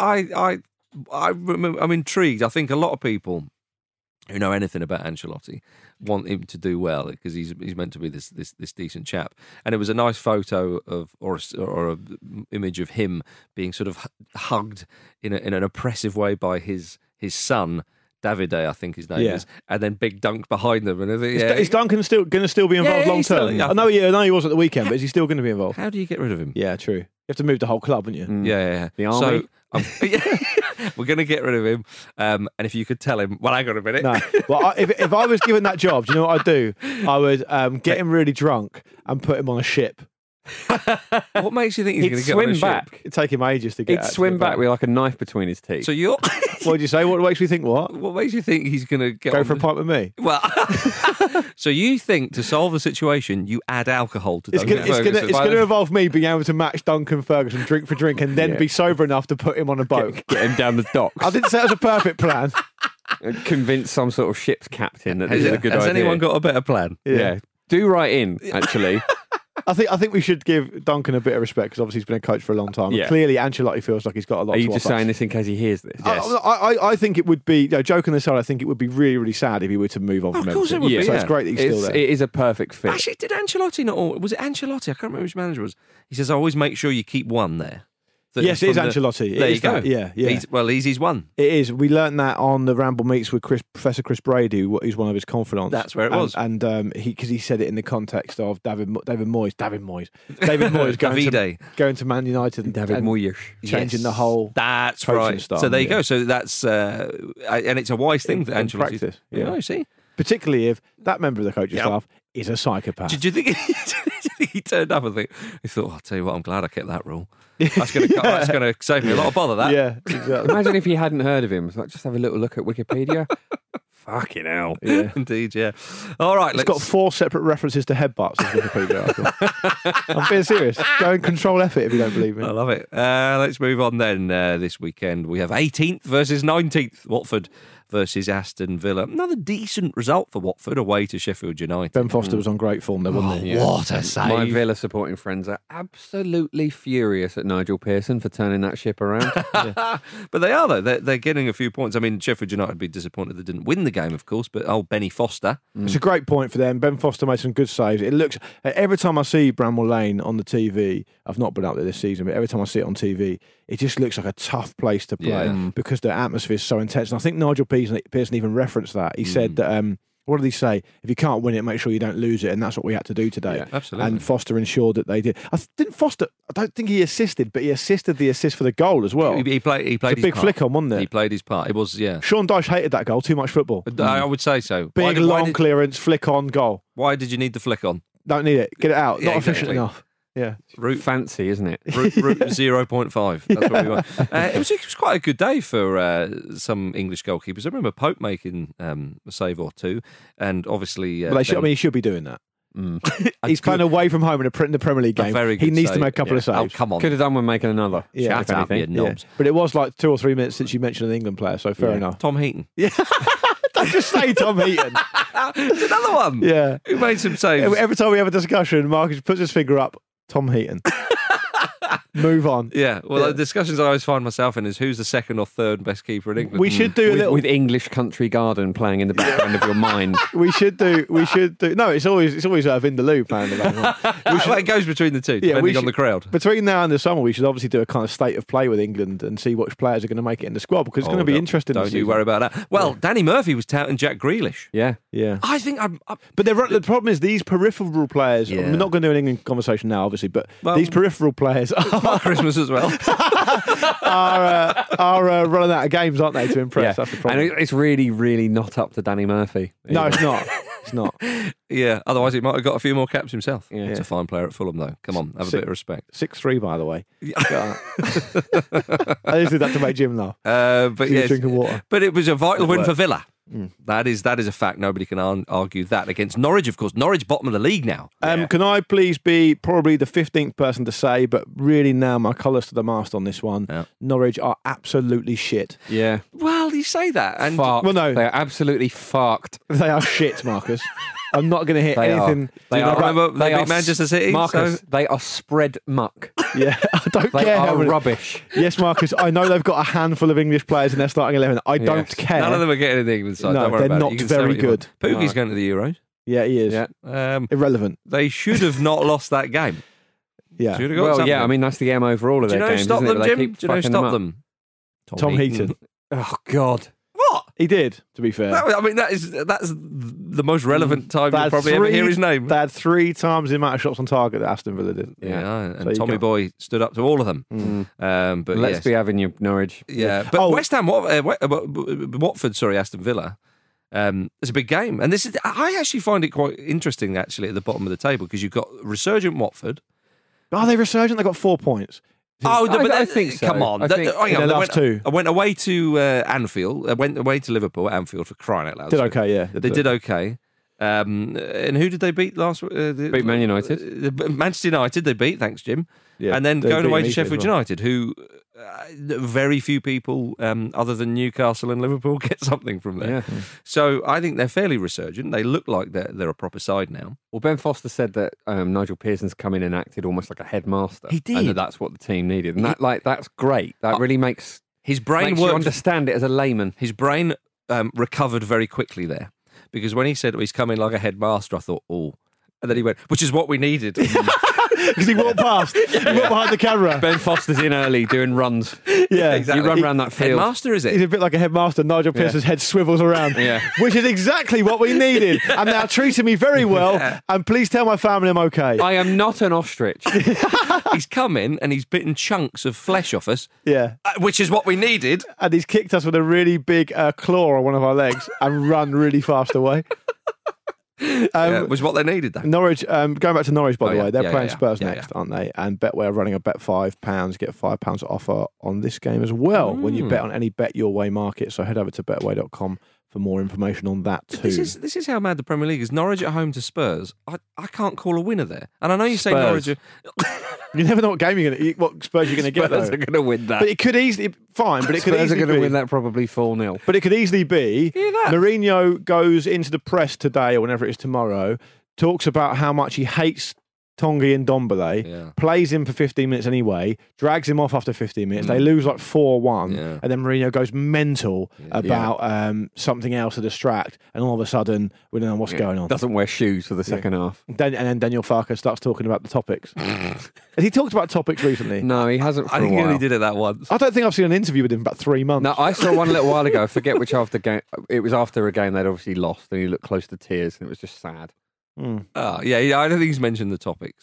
I'm intrigued. I think a lot of people who know anything about Ancelotti want him to do well because he's meant to be this decent chap. And it was a nice photo of or a image of him being sort of hugged in an oppressive way by his son. Davide, I think his name is, and then Big Dunk behind them. And is Duncan going to be involved long term? I know he was at the weekend, but is he still going to be involved? How do you get rid of him? Yeah, true. You have to move the whole club, wouldn't you? Yeah. The army. So we're going to get rid of him. And if you could tell him, well, hang on a minute. No. Well, if I was given that job, do you know what I'd do? I would get him really drunk and put him on a ship. What makes you think he's going to get on a swim back? It'd take him ages to get. He'd swim back with like a knife between his teeth. So you're. What did you say? What makes me think what? What makes you think he's going to go for a pint with me? Well, so you think to solve the situation, you add alcohol to Duncan Ferguson? It's going to involve me being able to match Duncan Ferguson drink for drink and then be sober enough to put him on a boat. Get him down the docks. I didn't say it was a perfect plan. And convince some sort of ship's captain that this is a good idea. Has anyone got a better plan? Yeah. Do write in, actually. I think we should give Duncan a bit of respect because obviously he's been a coach for a long time. Yeah. Clearly, Ancelotti feels like he's got a lot. Are you just saying this in case he hears this? Yes. I think it would be, joking aside, I think it would be really, really sad if he were to move on from Everton. Of course it would be. So it's great that he's still there. It is a perfect fit. Actually, did Ancelotti not? Was it Ancelotti? I can't remember which manager it was. He says, I always make sure you keep one there. Yes, it is Ancelotti. There you go. Yeah. He's one. It is. We learned that on the Ramble Meets with Professor Chris Brady, who's one of his confidants. That's where it was. And he said it in the context of David Moyes going to Man United and David Moyes changing the whole. That's right. Style. So there you go. So that's and it's a wise thing for Ancelotti. Practice. Yeah. See, particularly if that member of the coaching staff is a psychopath. Did you think he turned up and he thought, I'll tell you what, I'm glad I kept that rule. That's going to save me a lot of bother, that. Yeah, exactly. Imagine if he hadn't heard of him. It's like, just have a little look at Wikipedia. Fucking hell. Yeah. Indeed, yeah. All right, It's got 4 separate references to headbutts in Wikipedia article. I'm being serious. Go and control F it if you don't believe me. I love it. Let's move on then. This weekend we have 18th versus 19th. Watford versus Aston Villa. Another decent result for Watford away to Sheffield United. Ben Foster was on great form there, wasn't he? Yeah. What a save. My Villa supporting friends are absolutely furious at Nigel Pearson for turning that ship around. But they are, though. They're getting a few points. I mean, Sheffield United would be disappointed they didn't win the game, of course, but Benny Foster. It's a great point for them. Ben Foster made some good saves. It looks, every time I see Bramall Lane on the TV, I've not been out there this season, but every time I see it on TV, it just looks like a tough place to play because the atmosphere is so intense. And I think Nigel Pearson even referenced that. He said that, what did he say? If you can't win it, make sure you don't lose it. And that's what we had to do today. Yeah, absolutely. And Foster ensured that they did. I don't think he assisted, but he assisted the assist for the goal as well. He played it's a his big part. flick on, wasn't it? He played his part. It was, yeah. Sean Dyche hated that goal. Too much football. I would say so. Big, long clearance, flick on, goal. Why did you need the flick on? Don't need it. Get it out. Yeah, Not efficient exactly. enough. Yeah. Fancy, isn't it? Route 0.5. That's what we want. It was quite a good day for some English goalkeepers. I remember Pope making a save or two, and obviously, he should be doing that. He's playing away from home in the Premier League game. He needs to make a couple of saves. Oh, come on. Could have done with making another. Yeah, Shut up, you knobs. But it was like 2 or 3 minutes since you mentioned an England player, so fair enough. Tom Heaton. Yeah. Don't just say Tom Heaton. It's another one. Yeah. Who made some saves? Every time we have a discussion, Marcus puts his finger up. Tom Heaton. Move on. Yeah. Well, the discussions I always find myself in is who's the second or third best keeper in England. We should do a little with English Country Garden playing in the background of your mind. We should do. No, it's always Vindaloo playing in the background. It goes between the two, depending on the crowd. Between now and the summer, we should obviously do a kind of state of play with England and see which players are going to make it in the squad because it's going to be interesting. Don't you worry about that. Well, Danny Murphy was touting Jack Grealish. Yeah. I think But the problem is these peripheral players. Yeah. We're not going to do an England conversation now, obviously, but these peripheral players are Christmas as well. are running out of games, aren't they, to impress? Yeah. That's the problem. And it's really, really not up to Danny Murphy. No, it's not. It's not. Yeah, otherwise he might have got a few more caps himself. Yeah. It's a fine player at Fulham, though. Come on, have a bit of respect. 6'3", by the way. I just did that to make Jim laugh. But yes, drinking water. But it was a vital win for Villa. That is a fact. Nobody can argue that. Against Norwich, of course. Norwich bottom of the league now. Can I please be probably the 15th person to say, but really now my colours to the mast on this one. Yeah. Norwich are absolutely shit. Yeah. Well, you say that. And Fucked. Well, no. They're absolutely fucked. They are shit, Marcus. I'm not going to hit anything. They are. Remember they beat Manchester City? Marcus, So- they are spread muck. Yeah, I don't They care. are how many- rubbish. Yes, Marcus, I know they've got a handful of English players in their starting 11. I don't Yes. care. None of them are getting in the England side. No, Don't worry they're about not it. You can say very what you want. good. Pookie's going to the Euros. Yeah, he is. Yeah. Irrelevant. They should have not lost that game. Yeah. Should have got Well, something. yeah, I mean, that's the game overall of Do you their know who games, stopped isn't them, it? They Jim? keep Do you know who fucking stopped up. them? Tom Heaton. Oh, God. What? He did, to be fair. I mean, that's the most relevant time you'll probably ever hear his name. They had 3 times the amount of shots on target that Aston Villa did. Yeah, and So you Tommy can't- Boy stood up to all of them. But Let's yes. be having you, Norwich. Yeah, but West Ham, Watford, Aston Villa. It's a big game, and I actually find it quite interesting. Actually, at the bottom of the table because you've got resurgent Watford. Are they resurgent? They got 4 points. I think so. Come on, I think- hang In on, their last 2. I went away to Anfield. I went away to Liverpool at Anfield for crying out loud. Did okay, yeah. They did okay. And who did they beat last? Beat Man United. Manchester United. They beat. Thanks, Jim. Yeah, and then they going beat away me to too as Sheffield well. United, who very few people other than Newcastle and Liverpool get something from there. Yeah. So I think they're fairly resurgent. They look like they're a proper side now. Well, Ben Foster said that Nigel Pearson's come in and acted almost like a headmaster. He did. And that's what the team needed. And that's great. That really makes His brain you worked. understand it as a layman. His brain recovered very quickly there, because when he said he's coming like a headmaster, I thought, oh, and then he went, which is what we needed. Because he walked past. He walked behind the camera. Ben Foster's in early doing runs. Yeah, exactly. You run around that field. Headmaster, is it? He's a bit like a headmaster. Nigel Pearson's head swivels around, Yeah. which is exactly what we needed. And they are treating me very well. Yeah. And please tell my family I'm okay. I am not an ostrich. He's come in and he's bitten chunks of flesh off us, Yeah. which is what we needed. And he's kicked us with a really big claw on one of our legs and run really fast away. Was what they needed, though. Norwich, going back to Norwich, by the yeah, way, they're yeah, playing yeah, Spurs yeah, next, aren't they? And Betway are running a bet £5, get £5 offer on this game as well when you bet on any Bet Your Way market. So head over to betway.com for more information on that too. This is how mad the Premier League is. Norwich at home to Spurs. I can't call a winner there. And I know you say Spurs. Norwich. You never know what game you're going to, what Spurs you're going to get. Spurs Though. are going to win that. But it could easily, fine, but it could Spurs are easily going to be. win that probably 4-0. But it could easily be Hear that? Mourinho goes into the press today or whenever it is tomorrow, talks about how much he hates Tongi and Ndombele, Yeah. plays him for 15 minutes anyway, drags him off after 15 minutes. They lose like 4-1, Yeah. and then Mourinho goes mental about something else to distract, and all of a sudden we don't know what's going on. Doesn't wear shoes for the second half. Then Daniel Farker starts talking about the topics. Has he talked about topics recently? No, he hasn't for I a think he while. only did it that once. I don't think I've seen an interview with him in about 3 months. No, I saw one a little while ago. I forget which after game. It was after a game they'd obviously lost, and he looked close to tears, and it was just sad. Yeah, I don't think he's mentioned the topics.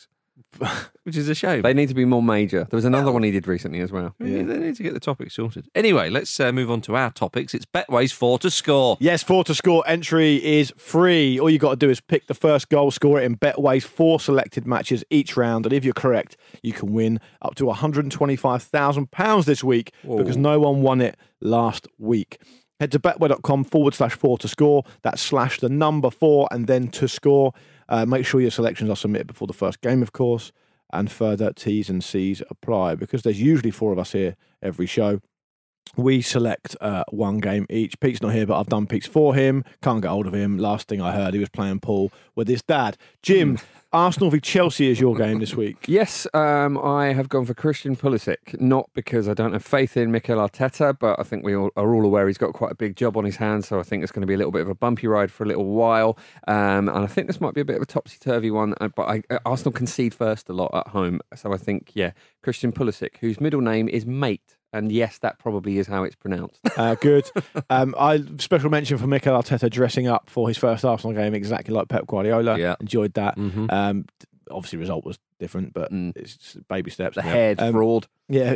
which is a shame. They need to be more major. There was another one he did recently as well. Yeah, they need to get the topic sorted. Anyway, let's move on to our topics. It's Betway's 4 to score. Yes, 4 to score entry is free. All you got to do is pick the first goal scorer in Betway's 4 selected matches each round. And if you're correct, you can win up to £125,000 this week because no one won it last week. Head to betway.com/4 to score. That's /4 and then to score. Make sure your selections are submitted before the first game, of course, and further T's and C's apply. Because there's usually 4 of us here every show, we select one game each. Pete's not here, but I've done Pete's for him. Can't get hold of him. Last thing I heard, he was playing pool with his dad. Jim, Arsenal v Chelsea is your game this week. Yes, I have gone for Christian Pulisic, not because I don't have faith in Mikel Arteta, but I think we are all aware he's got quite a big job on his hands, so I think it's going to be a little bit of a bumpy ride for a little while. And I think this might be a bit of a topsy-turvy one, but Arsenal concede first a lot at home, so I think, Christian Pulisic, whose middle name is Mate. And yes, that probably is how it's pronounced. Good. Special mention for Mikel Arteta dressing up for his first Arsenal game exactly like Pep Guardiola. Yeah. Enjoyed that. Mm-hmm. Obviously, result was different, but it's just baby steps. The head fraud. Yeah.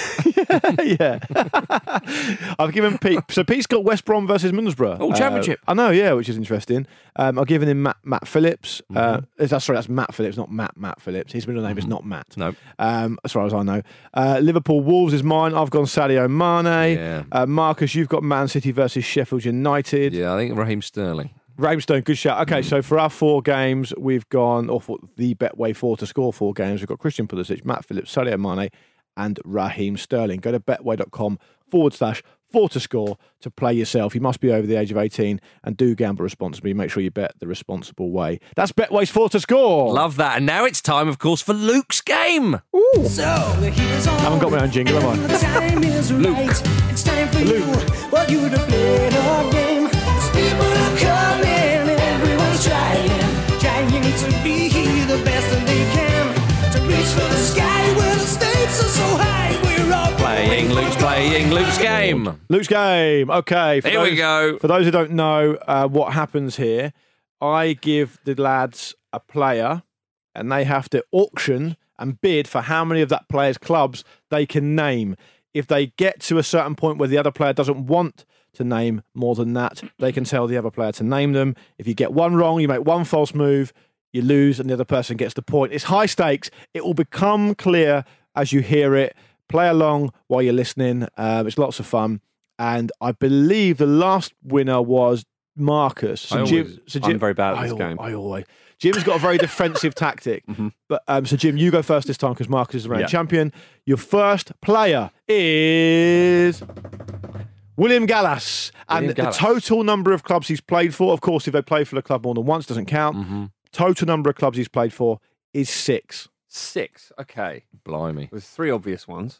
I've given Pete. So Pete's got West Brom versus Middlesbrough. Oh, championship. I know, yeah, which is interesting. I've given him Matt Phillips. That's Matt Phillips, not Matt Phillips. His middle name is not Matt. No. As far as I know. Liverpool Wolves is mine. I've gone Sadio Mane. Yeah. Marcus, you've got Man City versus Sheffield United. Yeah, I think Raheem Sterling. Raheem, good shout. Okay, so for our 4 games, we've gone, or for the Betway 4 to score 4 games, we've got Christian Pulisic, Matt Phillips, Sadio Mane, and Raheem Sterling. Go to betway.com/4 to score to play yourself. You must be over the age of 18 and do gamble responsibly. Make sure you bet the responsible way. That's Betway's 4 to score. Love that. And now it's time, of course, for Luke's game. Ooh. So, I haven't got my own jingle, have I? The time is right. It's time for you to play the game. People are coming and everyone's trying to be the best that they can, to reach for the sky where the stakes are so high. We're all playing Luke's game. Luke's game. Okay. Here we go. For those who don't know what happens here, I give the lads a player and they have to auction and bid for how many of that player's clubs they can name. If they get to a certain point where the other player doesn't want to name more than that, they can tell the other player to name them. If you get one wrong, you make one false move, you lose, and the other person gets the point. It's high stakes. It will become clear as you hear it. Play along while you're listening. It's lots of fun. And I believe the last winner was Marcus. So Jim, I'm very bad at this game. Jim's got a very defensive tactic. Mm-hmm. But so Jim, you go first this time because Marcus is the reigning champion. Your first player is William Gallas. The total number of clubs he's played for, of course, if they play for the club more than once, doesn't count. Mm-hmm. Total number of clubs he's played for is 6. 6, okay. Blimey. There's 3 obvious ones.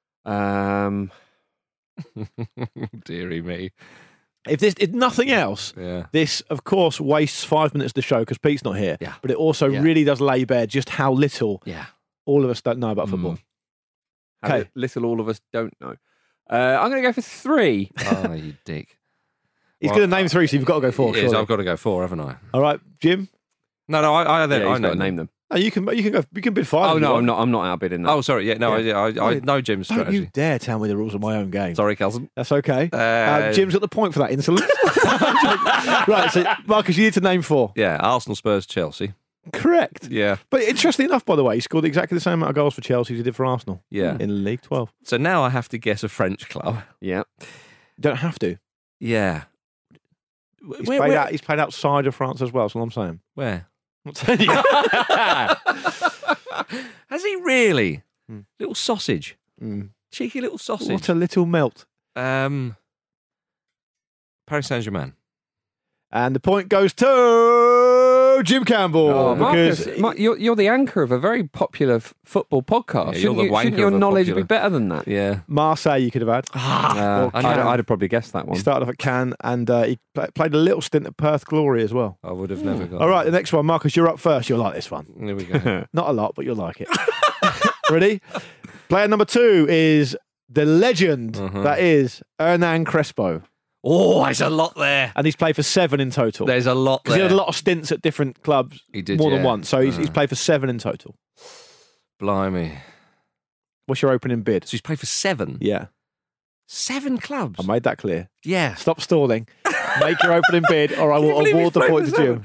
Deary me. If nothing else, this, of course, wastes 5 minutes of the show because Pete's not here. Yeah. But it also really does lay bare just how little all of us don't know about football. How little all of us don't know. I'm going to go for 3. Oh, you dick. He's going to name 3, so you've got to go 4. Yes, I've got to go 4, haven't I? All right, Jim? No, I know. Name them. No, you can go. You can bid 5. Oh no, I'm not outbidding that. Oh, sorry. Yeah, no, I know Jim's strategy. Don't you dare tell me the rules of my own game. Sorry, cousin. That's okay. Jim's got the point for that insolence. Right, so Marcus, you need to name 4. Yeah, Arsenal, Spurs, Chelsea. Correct. Yeah. But interestingly enough, by the way, he scored exactly the same amount of goals for Chelsea as he did for Arsenal. Yeah. In League 12. So now I have to guess a French club. Yeah. You don't have to. Yeah. He's played outside of France as well, that's all I'm saying. Where? I'm telling you. Has he really? Little sausage. Cheeky little sausage. What a little melt. Paris Saint-Germain. And the point goes to Jim Campbell. Oh, because Marcus, you're the anchor of a very popular football podcast. Yeah, shouldn't your knowledge be better than that? Yeah. Marseille you could have had. I'd have probably guessed that one. He started off at Cannes and he played a little stint at Perth Glory as well. I would have never got All right, the next one. Marcus, you're up first. You'll like this one. Here we go. Not a lot, but you'll like it. Ready? Player number 2 is the legend that is Hernan Crespo. Oh, there's a lot there. And he's played for 7 in total. There's a lot Because there. he had a lot of stints at different clubs. He did, more than yeah. once. So he's played for 7 in total. Blimey. What's your opening bid? So he's played for 7? Yeah. 7 clubs? I made that clear. Yeah. Stop stalling. Make your opening bid or I will award the point to Jim.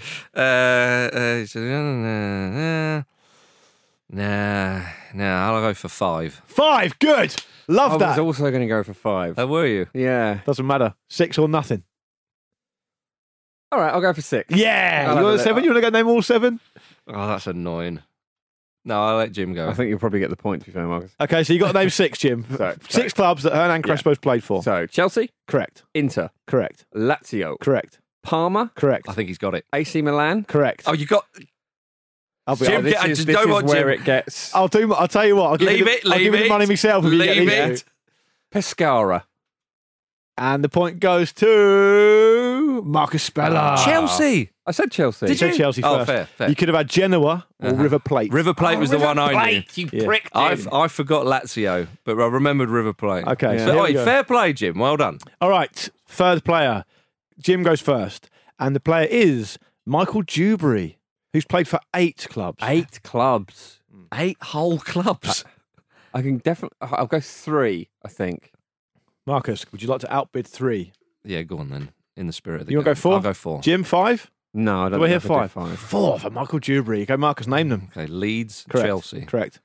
Nah, I'll go for 5. 5. Good. Love I that. was also going to go for 5. Oh, were you? Yeah. Doesn't matter. 6 or nothing. All right, I'll go for 6. Yeah. I'll You want have a a 7? You want to go name all 7? Oh, that's annoying. No, I'll let Jim go. I think you'll probably get the point, to be fair, Marcus. Okay, so you got to name 6, Jim. So- 6 clubs that Hernan Crespo's played for. So, Chelsea, Correct. Inter, Correct. Lazio, Correct. Parma, Correct. I think he's got it. AC Milan. Correct. Oh, you got... I'll be Jim, honest. I This just is don't want where Jim. it gets I'll tell you what. I'll give Leave you it, I'll give leave you the it. money myself if you get Leave these. it. Pescara. And the point goes to Marcus Speller. Chelsea. I said Chelsea. You said Chelsea Oh, first. fair. You could have had Genoa or River Plate. River Plate was the one I knew. You Yeah. prick. I forgot Lazio, but I remembered River Plate. Okay, so So, here we oi, go. fair play, Jim. Well done. All right, third player. Jim goes first. And the player is Michael Dewberry, who's played for 8 clubs. 8 clubs. 8 whole clubs. I can definitely. I'll go 3, I think. Marcus, would you like to outbid 3? Yeah, go on then. In the spirit of the You want to go 4? I'll go 4. Jim, 5? No, I don't Do I hear think I could 5? do 4 for Michael Dewberry. Okay, Marcus, name them. Okay, Leeds, Correct. Chelsea. Correct.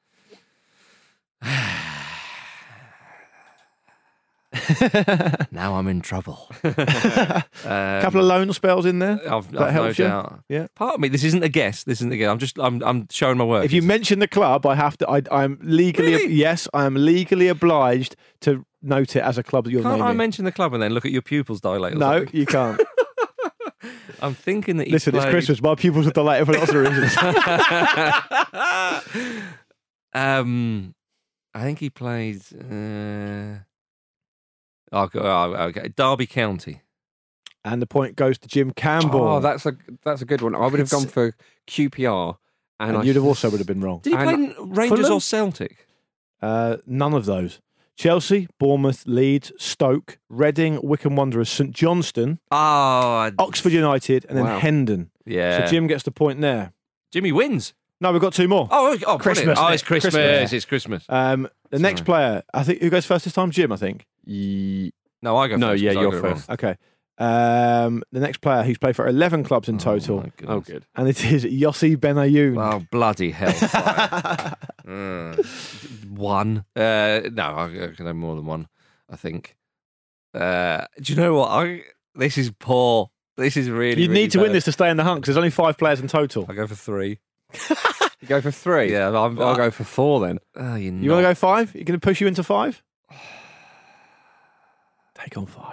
Now I'm in trouble. A couple of loan spells in there. I've That helps no you? doubt. Yeah. Part of me, this isn't a guess. This isn't a guess. I'm showing my work. If you mention the club, I have to. I'm legally. Really? Yes, I am legally obliged to note it as a club that you're Can't naming. I mention the club and then look at your pupils dilate? or No, something? you can't. I'm thinking that he Listen, it's played- Christmas. My pupils are dilated for lots of reasons. I think he played. Okay, Derby County. And the point goes to Jim Campbell. Oh, that's a good one. I would have gone for QPR, and you'd have also would have been wrong. Did he play And in Rangers Fulham? or Celtic? None of those. Chelsea, Bournemouth, Leeds, Stoke, Reading, Wycombe Wanderers, St Johnstone, Oh, Oxford United, and then Wow. Hendon. yeah. So Jim gets the point there. Jimmy wins. No, we've got 2 more. Oh, Christmas, brilliant. Oh, Nick. it's Christmas. Christmas. It's Christmas. The next player, I think, who goes first this time? Jim, I think. No, I go No, first. yeah, 'cause I you're got it wrong. first. Okay. The next player, who's played for 11 clubs in total, my goodness. good. and it is Yossi Benayoun. Oh, bloody hell. 1. No, I can have more than 1, I think. Do you know what? This is poor. This is really, You really need to win bad. this to stay in the hunt because there's only 5 players in total. I'll go for 3. You go for 3. Yeah, I'll go for 4 then. Oh, You want to go 5? You're going to push you into 5? Take on 5.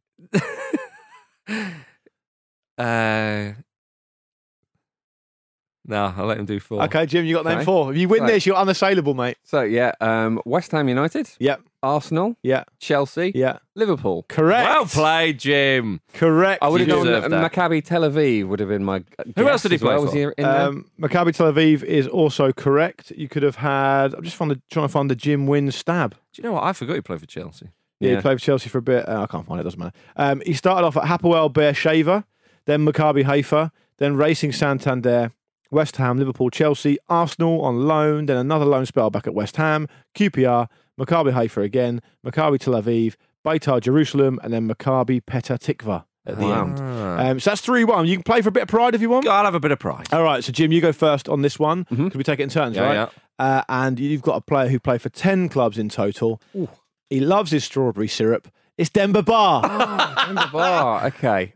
No, I'll let him do 4. Okay, Jim, you got name Okay. 4. If you win Right. this, you're unassailable, mate. So yeah, West Ham United, Yep. Arsenal, Yeah. Chelsea, Yeah. Liverpool. Correct. Well played, Jim. Correct. I would have You gone deserve that. Maccabi Tel Aviv would have been my. Who else did he guess as well. play Was for? he in there? Maccabi Tel Aviv is also correct. You could have had. I'm just trying to find the Jim wins stab. Do you know what? I forgot he played for Chelsea. Yeah, Yeah. he played for Chelsea for a bit. I can't find it. Doesn't matter. He started off at Hapoel Beersheva, then Maccabi Haifa, then Racing Santander, West Ham, Liverpool, Chelsea, Arsenal on loan, then another loan spell back at West Ham, QPR, Maccabi Haifa again, Maccabi Tel Aviv, Beitar Jerusalem, and then Maccabi Petah Tikva at the end. So that's 3-1. You can play for a bit of pride if you want. I'll have a bit of pride. All right, so Jim, you go first on this one. Can we take it in turns, Yeah, right? And you've got a player who played for 10 clubs in total. He loves his strawberry syrup. It's Demba Ba. Okay.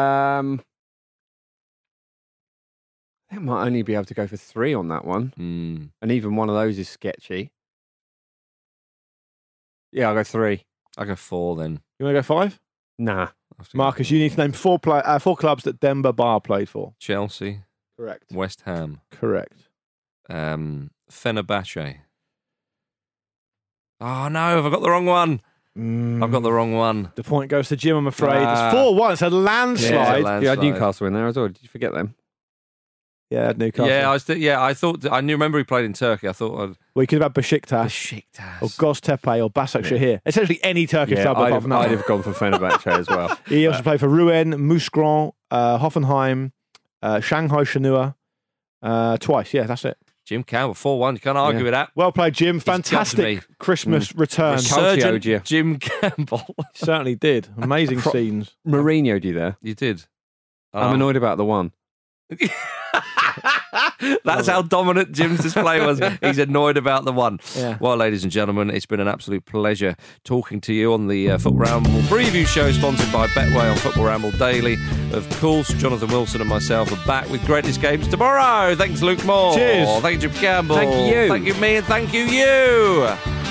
I think I might only be able to go for 3 on that one, and even one of those is sketchy. Yeah, I'll go 3. I'll go 4 then. You want to go 5? Nah. Marcus, you need to name 4 clubs that Demba Ba played for. Chelsea, Correct. West Ham, Correct. Fenerbahce. Oh no, have I got the wrong one? I've got the wrong one. The point goes to Jim, I'm afraid. It's 4-1. It's a landslide. landslide. You had Newcastle in there as well. Did you forget them? Yeah, at Newcastle. I thought I remember he played in Turkey. I thought Well, you could have had Besiktas. Or Göztepe or Başakşehir. Essentially any Turkish club apart from that. I'd have gone for Fenerbahce as well. He also played for Rouen, Mouscron, Hoffenheim, Shanghai Shenhua twice. Yeah, that's it. Jim Campbell, 4-1. You can't argue with that. Well played, Jim. Fantastic Christmas return. Resurgent Jim Campbell. Certainly did. Amazing scenes. Mourinho, do you there? You did. I'm annoyed about the one. That's how dominant Jim's display was. He's annoyed about the one. Yeah. Well, ladies and gentlemen, it's been an absolute pleasure talking to you on the Football Ramble preview show sponsored by Betway on Football Ramble Daily. Of course, Jonathan Wilson and myself are back with greatest games tomorrow. Thanks, Luke Moore. Cheers. Thank you, Jim Campbell. Thank you. Thank you, me, and thank you.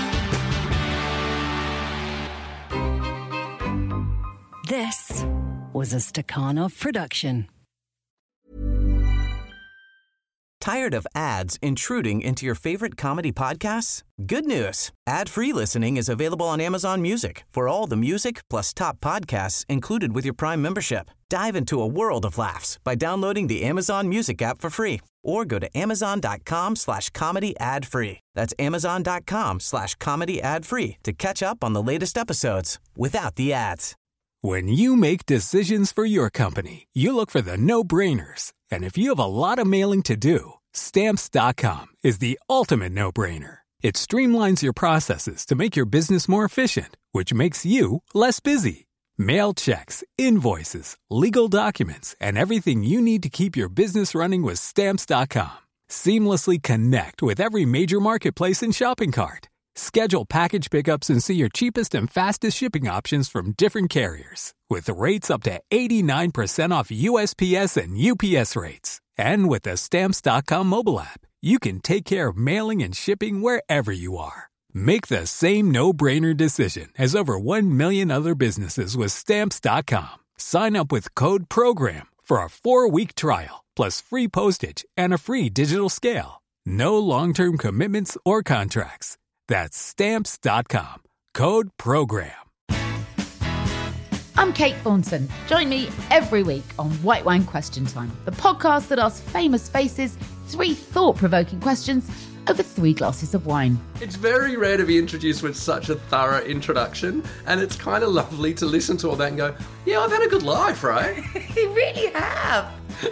This was a Stakhanov production. Tired of ads intruding into your favorite comedy podcasts? Good news. Ad-free listening is available on Amazon Music for all the music plus top podcasts included with your Prime membership. Dive into a world of laughs by downloading the Amazon Music app for free or go to amazon.com/comedy ad-free. That's amazon.com/comedy ad-free to catch up on the latest episodes without the ads. When you make decisions for your company, you look for the no-brainers. And if you have a lot of mailing to do, Stamps.com is the ultimate no-brainer. It streamlines your processes to make your business more efficient, which makes you less busy. Mail checks, invoices, legal documents, and everything you need to keep your business running with Stamps.com. Seamlessly connect with every major marketplace and shopping cart. Schedule package pickups and see your cheapest and fastest shipping options from different carriers. With rates up to 89% off USPS and UPS rates. And with the Stamps.com mobile app, you can take care of mailing and shipping wherever you are. Make the same no-brainer decision as over 1 million other businesses with Stamps.com. Sign up with code PROGRAM for a 4-week trial, plus free postage and a free digital scale. No long-term commitments or contracts. That's Stamps.com. Code PROGRAM. I'm Kate Thornton. Join me every week on White Wine Question Time, the podcast that asks famous faces 3 thought-provoking questions over 3 glasses of wine. It's very rare to be introduced with such a thorough introduction, and it's kind of lovely to listen to all that and go, yeah, I've had a good life, right? You really have.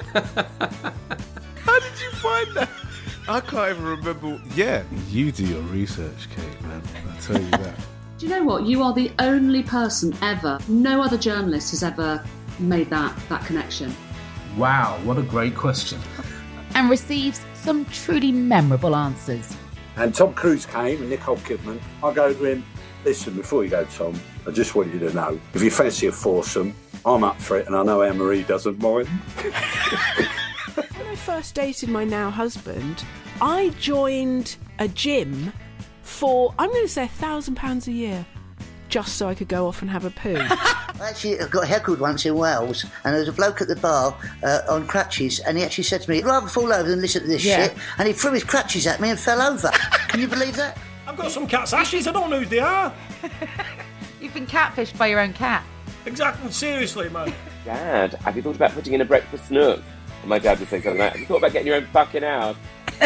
How did you find that? I can't even remember. Yeah, you do your research, Kate, man. I'll tell you that. Do you know what? You are the only person ever, no other journalist has ever made that connection. Wow, what a great question. And receives some truly memorable answers. And Tom Cruise came and Nicole Kidman. I go to him, listen, before you go, Tom, I just want you to know, if you fancy a foursome, I'm up for it, and I know Anne-Marie doesn't mind. When I first dated my now husband, I joined a gym for, I'm going to say £1,000 a year, just so I could go off and have a poo. Actually, I got heckled once in Wales, and there was a bloke at the bar on crutches, and he actually said to me, I'd rather fall over than listen to this shit, and he threw his crutches at me and fell over. Can you believe that? I've got some cat's ashes, I don't know who they are. You've been catfished by your own cat. Exactly, seriously, man. Dad, have you thought about putting in a breakfast nook? And my dad would say something like, have you thought about getting your own fucking house?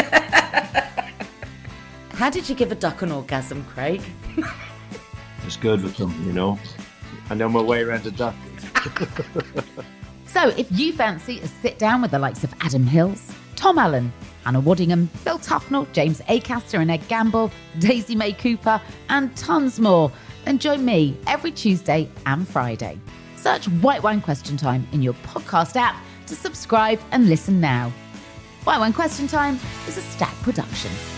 How did you give a duck an orgasm, Craig? Just good with them, you know. And then we're way around the duck. So if you fancy a sit down with the likes of Adam Hills, Tom Allen, Hannah Waddingham, Phil Tufnell, James Acaster and Ed Gamble, Daisy May Cooper, and tons more, then join me every Tuesday and Friday. Search White Wine Question Time in your podcast app to subscribe and listen now. White Wine Question Time is a Stack production.